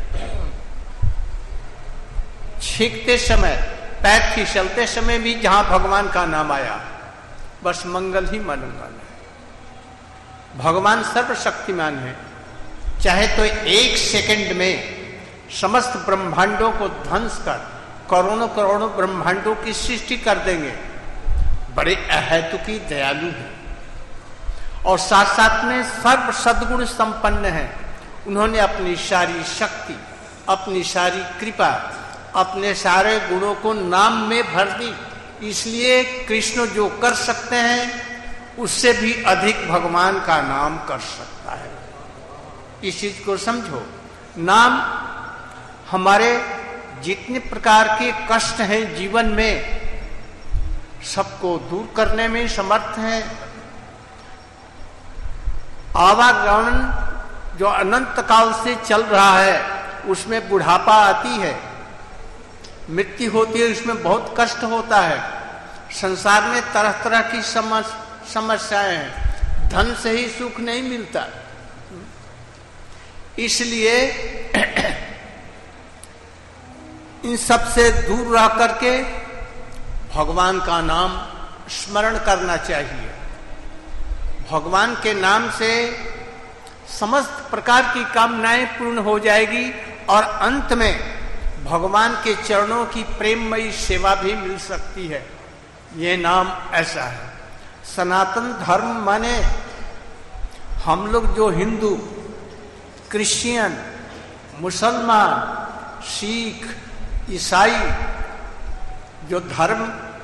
छींकते समय, पैर फिसलते समय भी जहां भगवान का नाम आया, बस मंगल ही मनोंगल है। भगवान सर्वशक्तिमान है, चाहे तो 1 सेकंड में समस्त ब्रह्मांडों को ध्वंस कर करोड़ों करोड़ों ब्रह्मांडों की सृष्टि कर देंगे। बड़े अहेतुकी दयालु हैं और साथ साथ में सर्व सद्गुण संपन्न है। उन्होंने अपनी सारी शक्ति, अपनी सारी कृपा, अपने सारे गुणों को नाम में भर दी। इसलिए कृष्ण जो कर सकते हैं उससे भी अधिक भगवान का नाम कर सकता है। इस चीज को समझो। नाम हमारे जितने प्रकार के कष्ट हैं जीवन में, सबको दूर करने में समर्थ है। आवागमन जो अनंत काल से चल रहा है, उसमें बुढ़ापा आती है, मृत्यु होती है, उसमें बहुत कष्ट होता है। संसार में तरह तरह की समस्याएं हैं, धन से ही सुख नहीं मिलता। इसलिए इन सब से दूर रह करके भगवान का नाम स्मरण करना चाहिए। भगवान के नाम से समस्त प्रकार की कामनाएं पूर्ण हो जाएगी और अंत में भगवान के चरणों की प्रेममयी सेवा भी मिल सकती है। ये नाम ऐसा है। सनातन धर्म माने हम लोग जो हिंदू, क्रिश्चियन, मुसलमान, सिख, ईसाई जो धर्म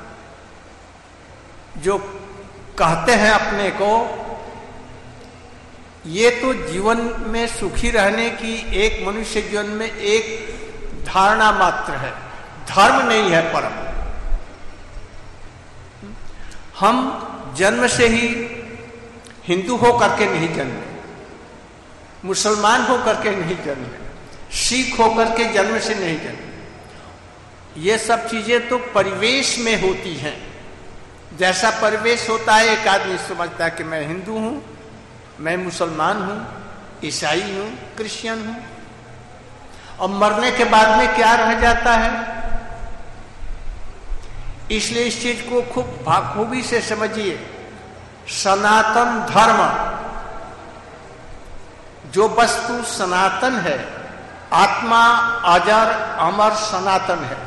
जो कहते हैं अपने को, ये तो जीवन में सुखी रहने की एक मनुष्य जीवन में एक धारणा मात्र है, धर्म नहीं है परम। हम जन्म से ही हिंदू होकर के नहीं जन्मे, मुसलमान होकर के नहीं जन्मे, सिख होकर के जन्म से नहीं जन्मे। ये सब चीजें तो परिवेश में होती हैं। जैसा परिवेश होता है, एक आदमी समझता है कि मैं हिंदू हूं, मैं मुसलमान हूं, ईसाई हूं, क्रिश्चियन हूं, और मरने के बाद में क्या रह जाता है? इसलिए इस चीज को खूब बाखूबी से समझिए। सनातन धर्म, जो वस्तु सनातन है, आत्मा अजर अमर सनातन है।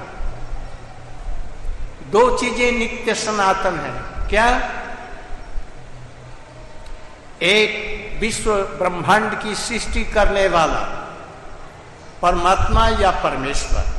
दो चीजें नित्य सनातन है। क्या? एक विश्व ब्रह्मांड की सृष्टि करने वाला परमात्मा या परमेश्वर।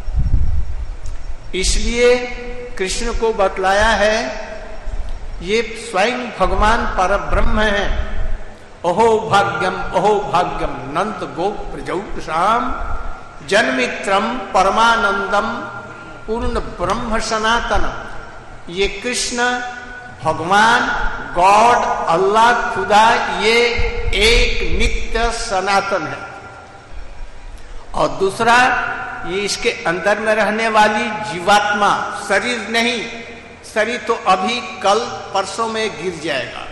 इसलिए कृष्ण को बतलाया है ये स्वयं भगवान परब्रह्म है। अहो भाग्यम नंद गोप प्रजौषाम जन्मित्रम परमानंदम पूर्ण ब्रह्म सनातन। ये कृष्ण भगवान, गॉड, अल्लाह, खुदा, ये एक नित्य सनातन है। और दूसरा, ये इसके अंदर में रहने वाली जीवात्मा, शरीर नहीं। शरीर तो अभी कल परसों में गिर जाएगा,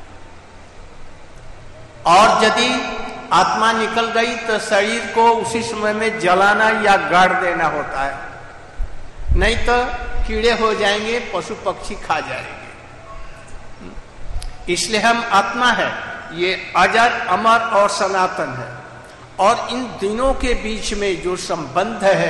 और यदि आत्मा निकल गई तो शरीर को उसी समय में जलाना या गाड़ देना होता है, नहीं तो कीड़े हो जाएंगे, पशु पक्षी खा जाएंगे। इसलिए हम आत्मा है, ये अजर अमर और सनातन है। और इन दिनों के बीच में जो संबंध है,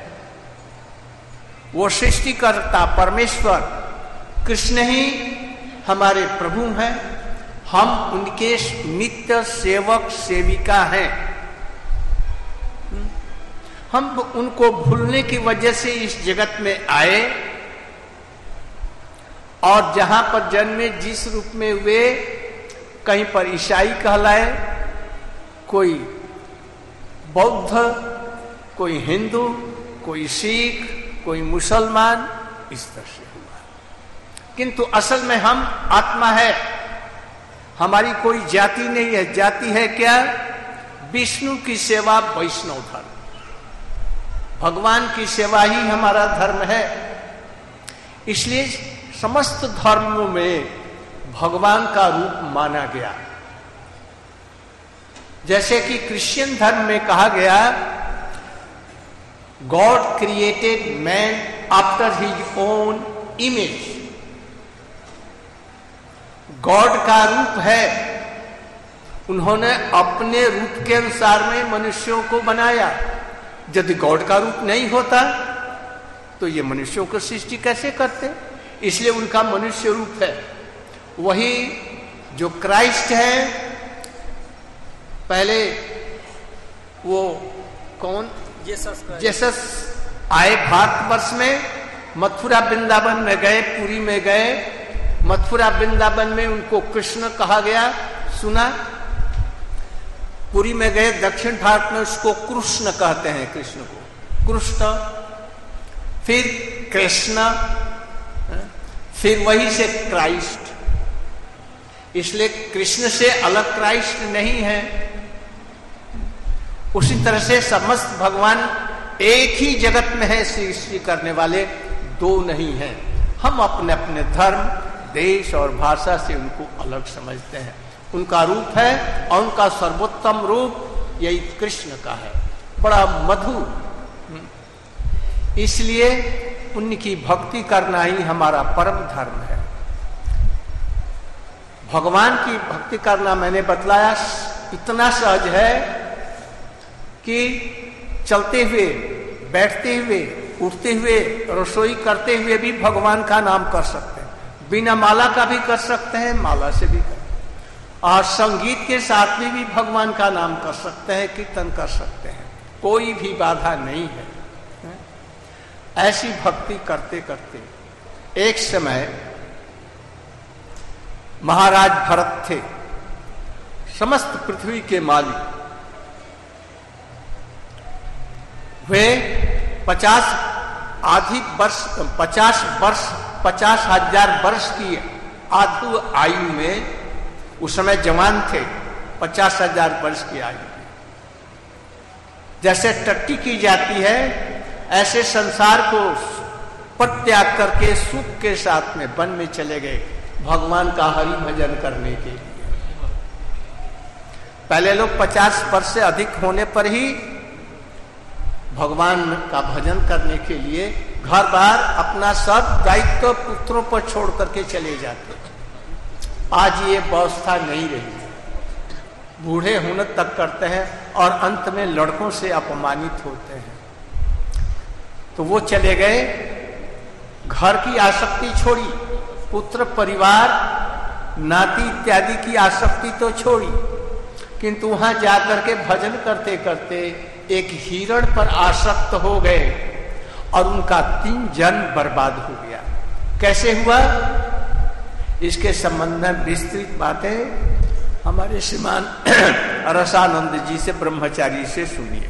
वो सृष्टिकर्ता परमेश्वर कृष्ण ही हमारे प्रभु हैं। हम उनके नित्य सेवक सेविका हैं। हम उनको भूलने की वजह से इस जगत में आए, और जहां पर जन्मे, जिस रूप में हुए, कहीं पर ईसाई कहलाए, कोई बौद्ध, कोई हिंदू, कोई सिख, कोई मुसलमान, इस तरह से हुआ। किंतु असल में हम आत्मा है। हमारी कोई जाति नहीं है। जाति है क्या? विष्णु की सेवा, वैष्णव धर्म। भगवान की सेवा ही हमारा धर्म है। इसलिए समस्त धर्मों में भगवान का रूप माना गया। जैसे कि क्रिश्चियन धर्म में कहा गया, God created man after his own image. God का रूप है, उन्होंने अपने रूप के अनुसार में मनुष्यों को बनाया। यदि गॉड का रूप नहीं होता तो ये मनुष्यों को सृष्टि कैसे करते? इसलिए उनका मनुष्य रूप है। वही जो क्राइस्ट है, पहले वो कौन, जेसस आए भारतवर्ष में, मथुरा वृंदावन में गए, पुरी में गए। मथुरा वृंदावन में उनको कृष्ण कहा गया, सुना। पुरी में गए, दक्षिण भारत में उसको कृष्ण कहते हैं, कृष्ण को कृष्ण, फिर कृष्ण, फिर वही से क्राइस्ट। इसलिए कृष्ण से अलग क्राइस्ट नहीं है। उसी तरह से समस्त भगवान एक ही जगत में है, सृष्टि करने वाले दो नहीं हैं। हम अपने अपने धर्म, देश और भाषा से उनको अलग समझते हैं। उनका रूप है, और उनका सर्वोत्तम रूप यही कृष्ण का है, बड़ा मधुर। इसलिए उनकी भक्ति करना ही हमारा परम धर्म है। भगवान की भक्ति करना, मैंने बतलाया, इतना सहज है कि चलते हुए, बैठते हुए, उठते हुए, रसोई करते हुए भी भगवान का नाम कर सकते हैं। बिना माला का भी कर सकते हैं, माला से भी कर, और संगीत के साथ में भी भगवान का नाम कर सकते हैं, कीर्तन कर सकते हैं। कोई भी बाधा नहीं है। ऐसी भक्ति करते करते एक समय महाराज भरत थे, समस्त पृथ्वी के मालिक। वे 50,000 वर्ष की आयु में, उस समय जवान थे, 50,000 वर्ष की आयु। जैसे टट्टी की जाती है, ऐसे संसार को परित्याग करके सुख के साथ में वन में चले गए भगवान का हरि भजन करने के लिए। पहले लोग 50 वर्ष से अधिक होने पर ही भगवान का भजन करने के लिए घर बार अपना सब दायित्व पुत्रों पर छोड़ करके चले जाते। आज ये व्यवस्था नहीं रही। बूढ़े होने तक करते हैं और अंत में लड़कों से अपमानित होते हैं। तो वो चले गए, घर की आसक्ति छोड़ी, पुत्र परिवार नाती इत्यादि की आसक्ति तो छोड़ी, किंतु वहां जाकर के भजन करते करते एक हिरण पर आसक्त हो गए और उनका 3 जन्म बर्बाद हो गया। कैसे हुआ, इसके संबंध में विस्तृत बातें हमारे श्रीमान रसानंद जी से, ब्रह्मचारी से सुनिए।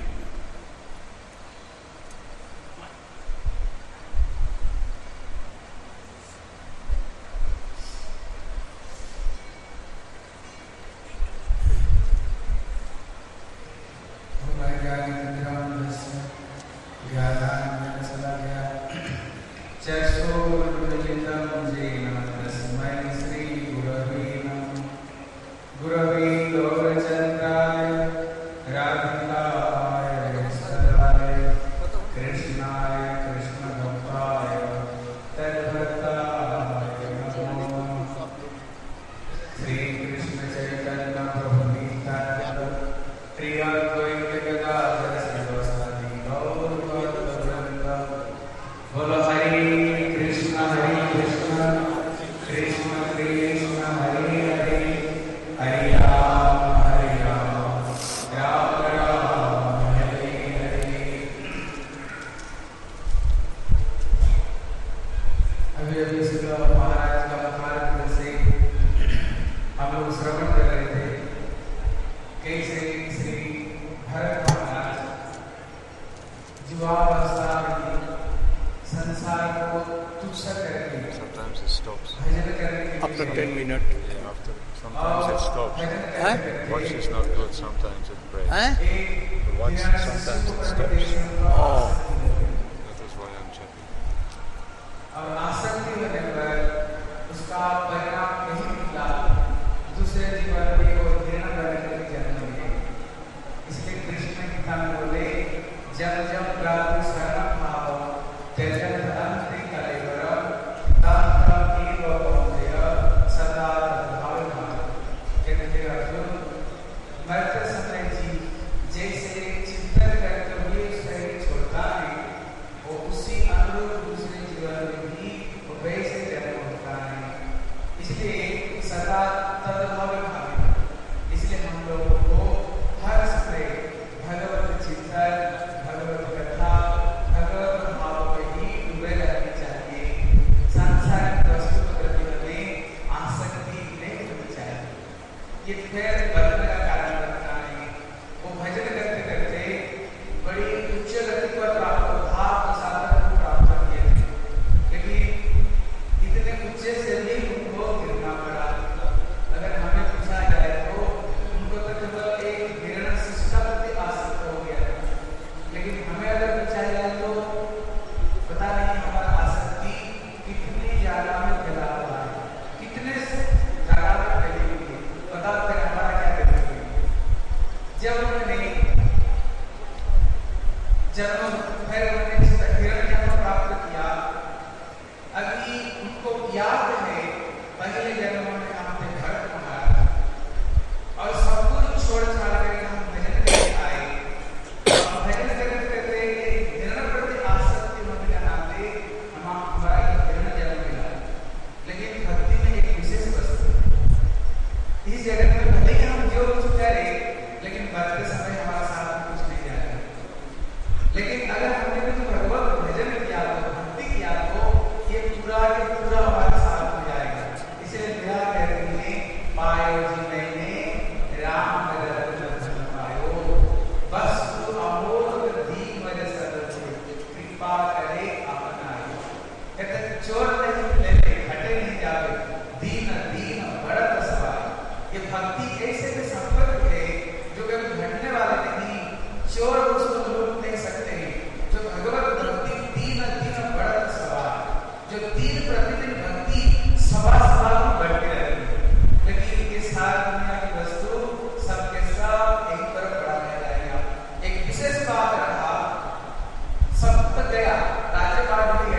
विशेष बात रहा, सब गया राज्यपाल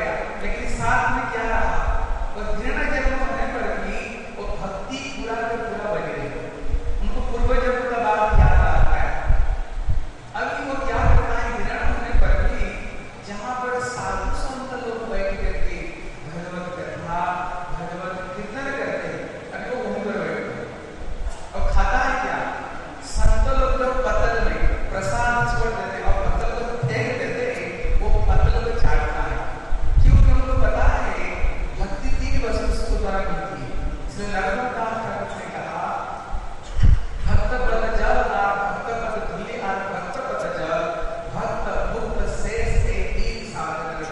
में क्या रहा, और हिरण जन्म होने पर भी वो भक्ति पूरा का पूरा बनी रही, उनको पूर्वजों का बात याद आता है। अभी वो क्या करता है, हिरण होने पर भी जहां पर साधु संत लोग बैठ करके भगवत कथा भगवत कीर्तन करते हैं, अभी वो वहीं पर बैठे और खाता है क्या, संत लोग तो पतल में प्रसाद छोड़ देते और पतल को फेंक देते, वो पतल को चाटता है। क्यों, उनको पता है भक्ति 3 वस्तु द्वारा मिलती है। इसलिए लगभग ठाकुर ने कहा भक्त पद जल भक्त पद धूलि भक्त पद जल भक्त मुक्त शेष 3 साधन।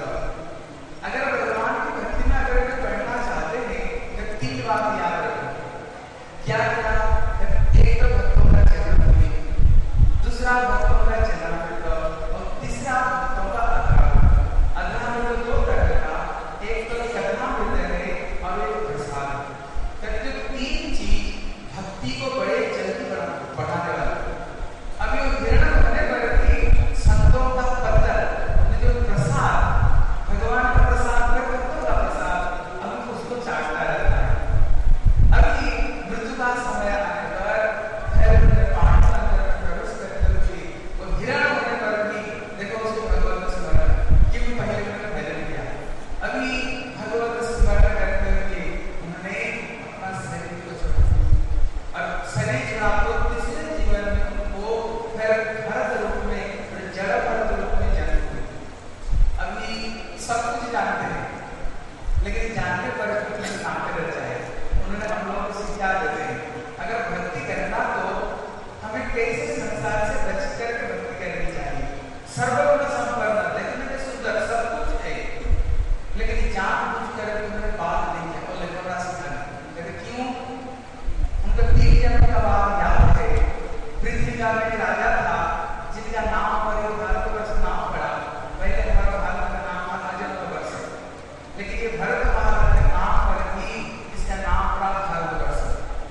अगर भगवान की भक्ति में अगर कोई पढ़ना चाहते हैं तो 3 बात याद रखें। क्या क्या, एक तो भक्तों का चरण धूलि, दूसरा भक्तों का चरणामृत और तीसरा भक्तों का अधरामृत। अधरामृत 2 तरह का, एक तो चरणामृत है और एक प्रसाद। तो 3 चीज भक्ति को बड़े जल्दी बढ़ाने वाला। अभी वो हिरण होने पर भी संतों का पत्थर, जो प्रसाद भगवान का प्रसाद है, भक्तों का प्रसाद, अभी उसको चाटता रहता है। अभी मृत्यु का समय आने पर फिर पानी के अंदर प्रवेश करते हुए वो हिरण होने पर भी देखो उसको भगवत स्मरण, क्योंकि पहले उन्होंने भजन किया, अभी भगवत स्मरण करते हुए उन्होंने अपना शरीर को छोड़ा और शरीर छोड़ा तो तीसरे जीवन में उनको फिर भरत रूप में, जड़ भरत रूप में जन्म हुए। अभी सब कुछ जानते हैं, लेकिन जानने पर कुछ काम कर जाए, उन्होंने हम लोगों को शिक्षा देते हैं अगर भक्ति करना तो हमें कैसे संसार से बच करके भक्ति करनी चाहिए। सर्वगुण संपन्न, देखने में सुंदर सब कुछ है, लेकिन जानबूझ कर उन्होंने बात नहीं किया और लेखा सिखाना। लेकिन क्यों, उनका 3 जन्म का बात याद है। पृथ्वी का एक राजा था जिनका नाम पर भारतवर्ष नाम पड़ा। पहले हमारा भारत का नाम था अजंतवर्ष, लेकिन ये भरत महाराज के नाम पर ही इसका नाम पड़ा भारतवर्ष।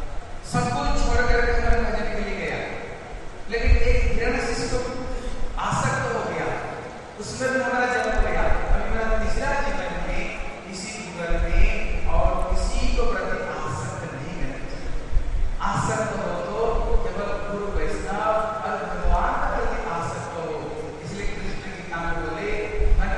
सब कुछ छोड़ कर उन्होंने भजन के लिए गया, लेकिन एक हिरण शिष्य को आसक्त हो गया, उसमें भी हमारा जन्म हो गया। अभी मेरा तीसरा जीवन में, इसी जीवन में और किसी को प्रति आसक्त नहीं रहना चाहिए। आसक्त हो तो केवल गुरु वैष्णव और भगवान के प्रति आसक्त हो। इसलिए कृष्ण जी नाम बोले मन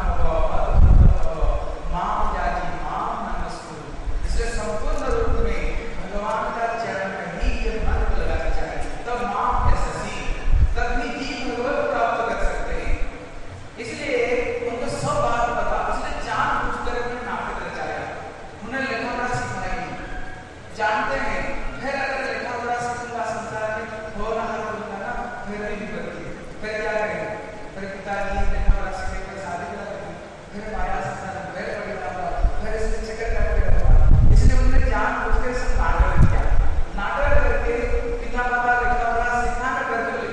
माम जाति माम नमस्कुरु। इसलिए संपूर्ण रूप में भगवान का चरण में ही जब मन को लगाना चाहिए, तब माम यशस्वी, तभी ही भगवत प्राप्त कर सकते हैं। इसलिए उनको सब बात पता, इसलिए जानबूझ कर उन्होंने नाटक रचाया, उन्हें लेखा पढ़ा सिखाया नहीं। जानते हैं फिर अगर लेखा पढ़ा सीखूंगा संसार में हो रहा होगा ना, फिर भी विपत्ति है, फिर क्या करेंगे, फिर पिताजी लेखा पढ़ा सीखे पर शादी करा देंगे, फिर माया संसार में फिर पड़ेगा, फिर इसमें चक्कर करते रहूंगा। इसलिए उन्होंने जानबूझ कर सब नाटक किया, नाटक करके पिता माता लेखा पढ़ा सिखाना करके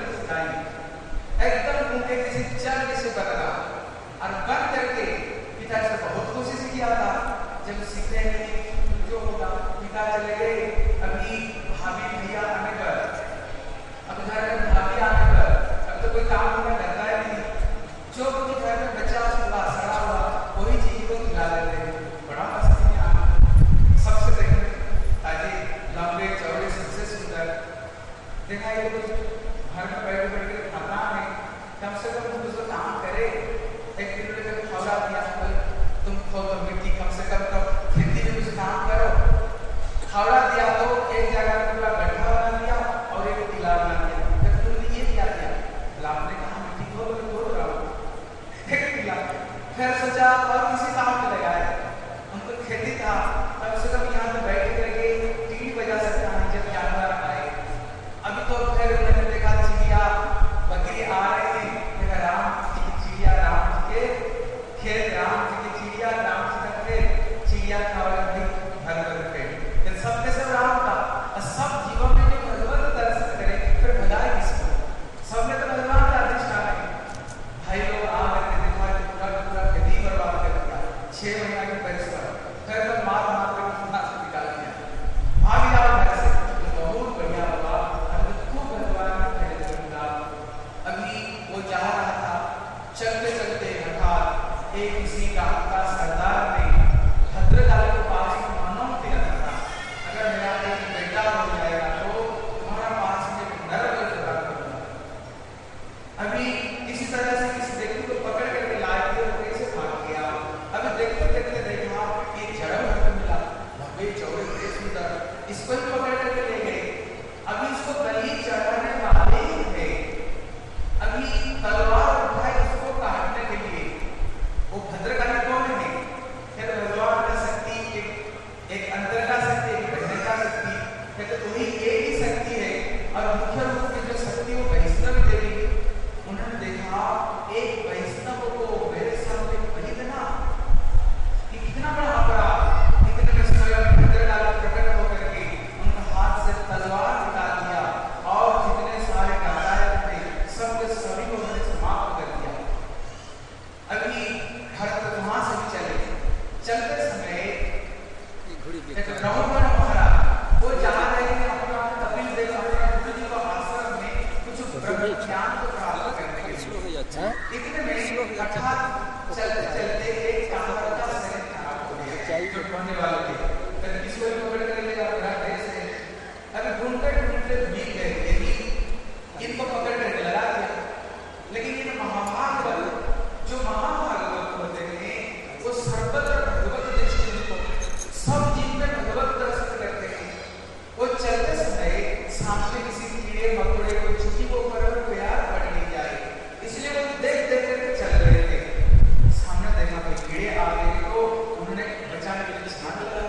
सिखाई, एकदम उनके किसी चल से बदला और बन करके पिता से बहुत कोशिश किया था। जब सीखने में जो होगा, पिता चले गए। अभी भाभी भैया आने पर, अब घर में भाभी आने पर, अब तो कोई काम करना करता है नहीं, जो कुछ घर में बचा हुआ सड़ा हुआ वही चीज को खिला देते हैं। बड़ा मस्ती में आना, सबसे देखने ताकि लंबे चौड़े सबसे सुंदर देखा, ये कुछ घर में बैठ बैठ कर खाता है, कम से कम कुछ तो काम करे। एक दिन में खौरा दिया, तुम खो तो मिट्टी कम से कम तो खेती में कुछ काम करो। खौरा दिया तो एक जगह पूरा गड्ढा बना दिया और एक टीला बना दिया। जब तुमने ये किया आपने कहा मिट्टी खो तो तोड़ रहा हूँ, एक टीला। फिर सोचा और किसी काम में लगाया, उनको खेती था, कम से कम यहाँ पे बैठ करके टीवी बजा सकता है जब जानवर आए। अभी तो फिर उन्होंने देखा चिड़िया बकरी आ रहे हैं, देखा राम जी की चिड़िया, राम जी के खेत, राम जी की चिड़िया, राम जी का खेत, चिड़िया खा रही भर भर पेट, सब के सब राम का। सब जीवन में जो भगवत दर्शन करे फिर भगाए किसको, सब में तो भगवान का अधिष्ठान है। भाई लोग आ करके देखा कि पूरा खेती बर्बाद कर दिया, 6 महीना की परिश्रम, फिर तो मार कर निकाल दिया, भाग जाओ घर से। बहुत बढ़िया बाबा, खूब भगवान का। अभी वो जा रहा था, चलते चलते हठात एक किसी का सरदार ने जो ढूंढने वाले थे, कभी किसी को पकड़ कर ले जाओ से, अभी ढूंढते भीग गए, यही इनको पकड़ कर लगा दिया। लेकिन इन महाभाग जो महाभागवत होते हैं वो सर्वत्र भगवत दृष्टि सब चीज में भगवत दर्शन करते हैं। वो चलते समय सामने किसी कीड़े मकोड़े को चुकी वो पर प्यार पड़ नहीं जाए, इसलिए वो देख देख कर चल रहे थे। सामने देखा कोई कीड़े आ गए तो उन्होंने बचाने के लिए छान लगा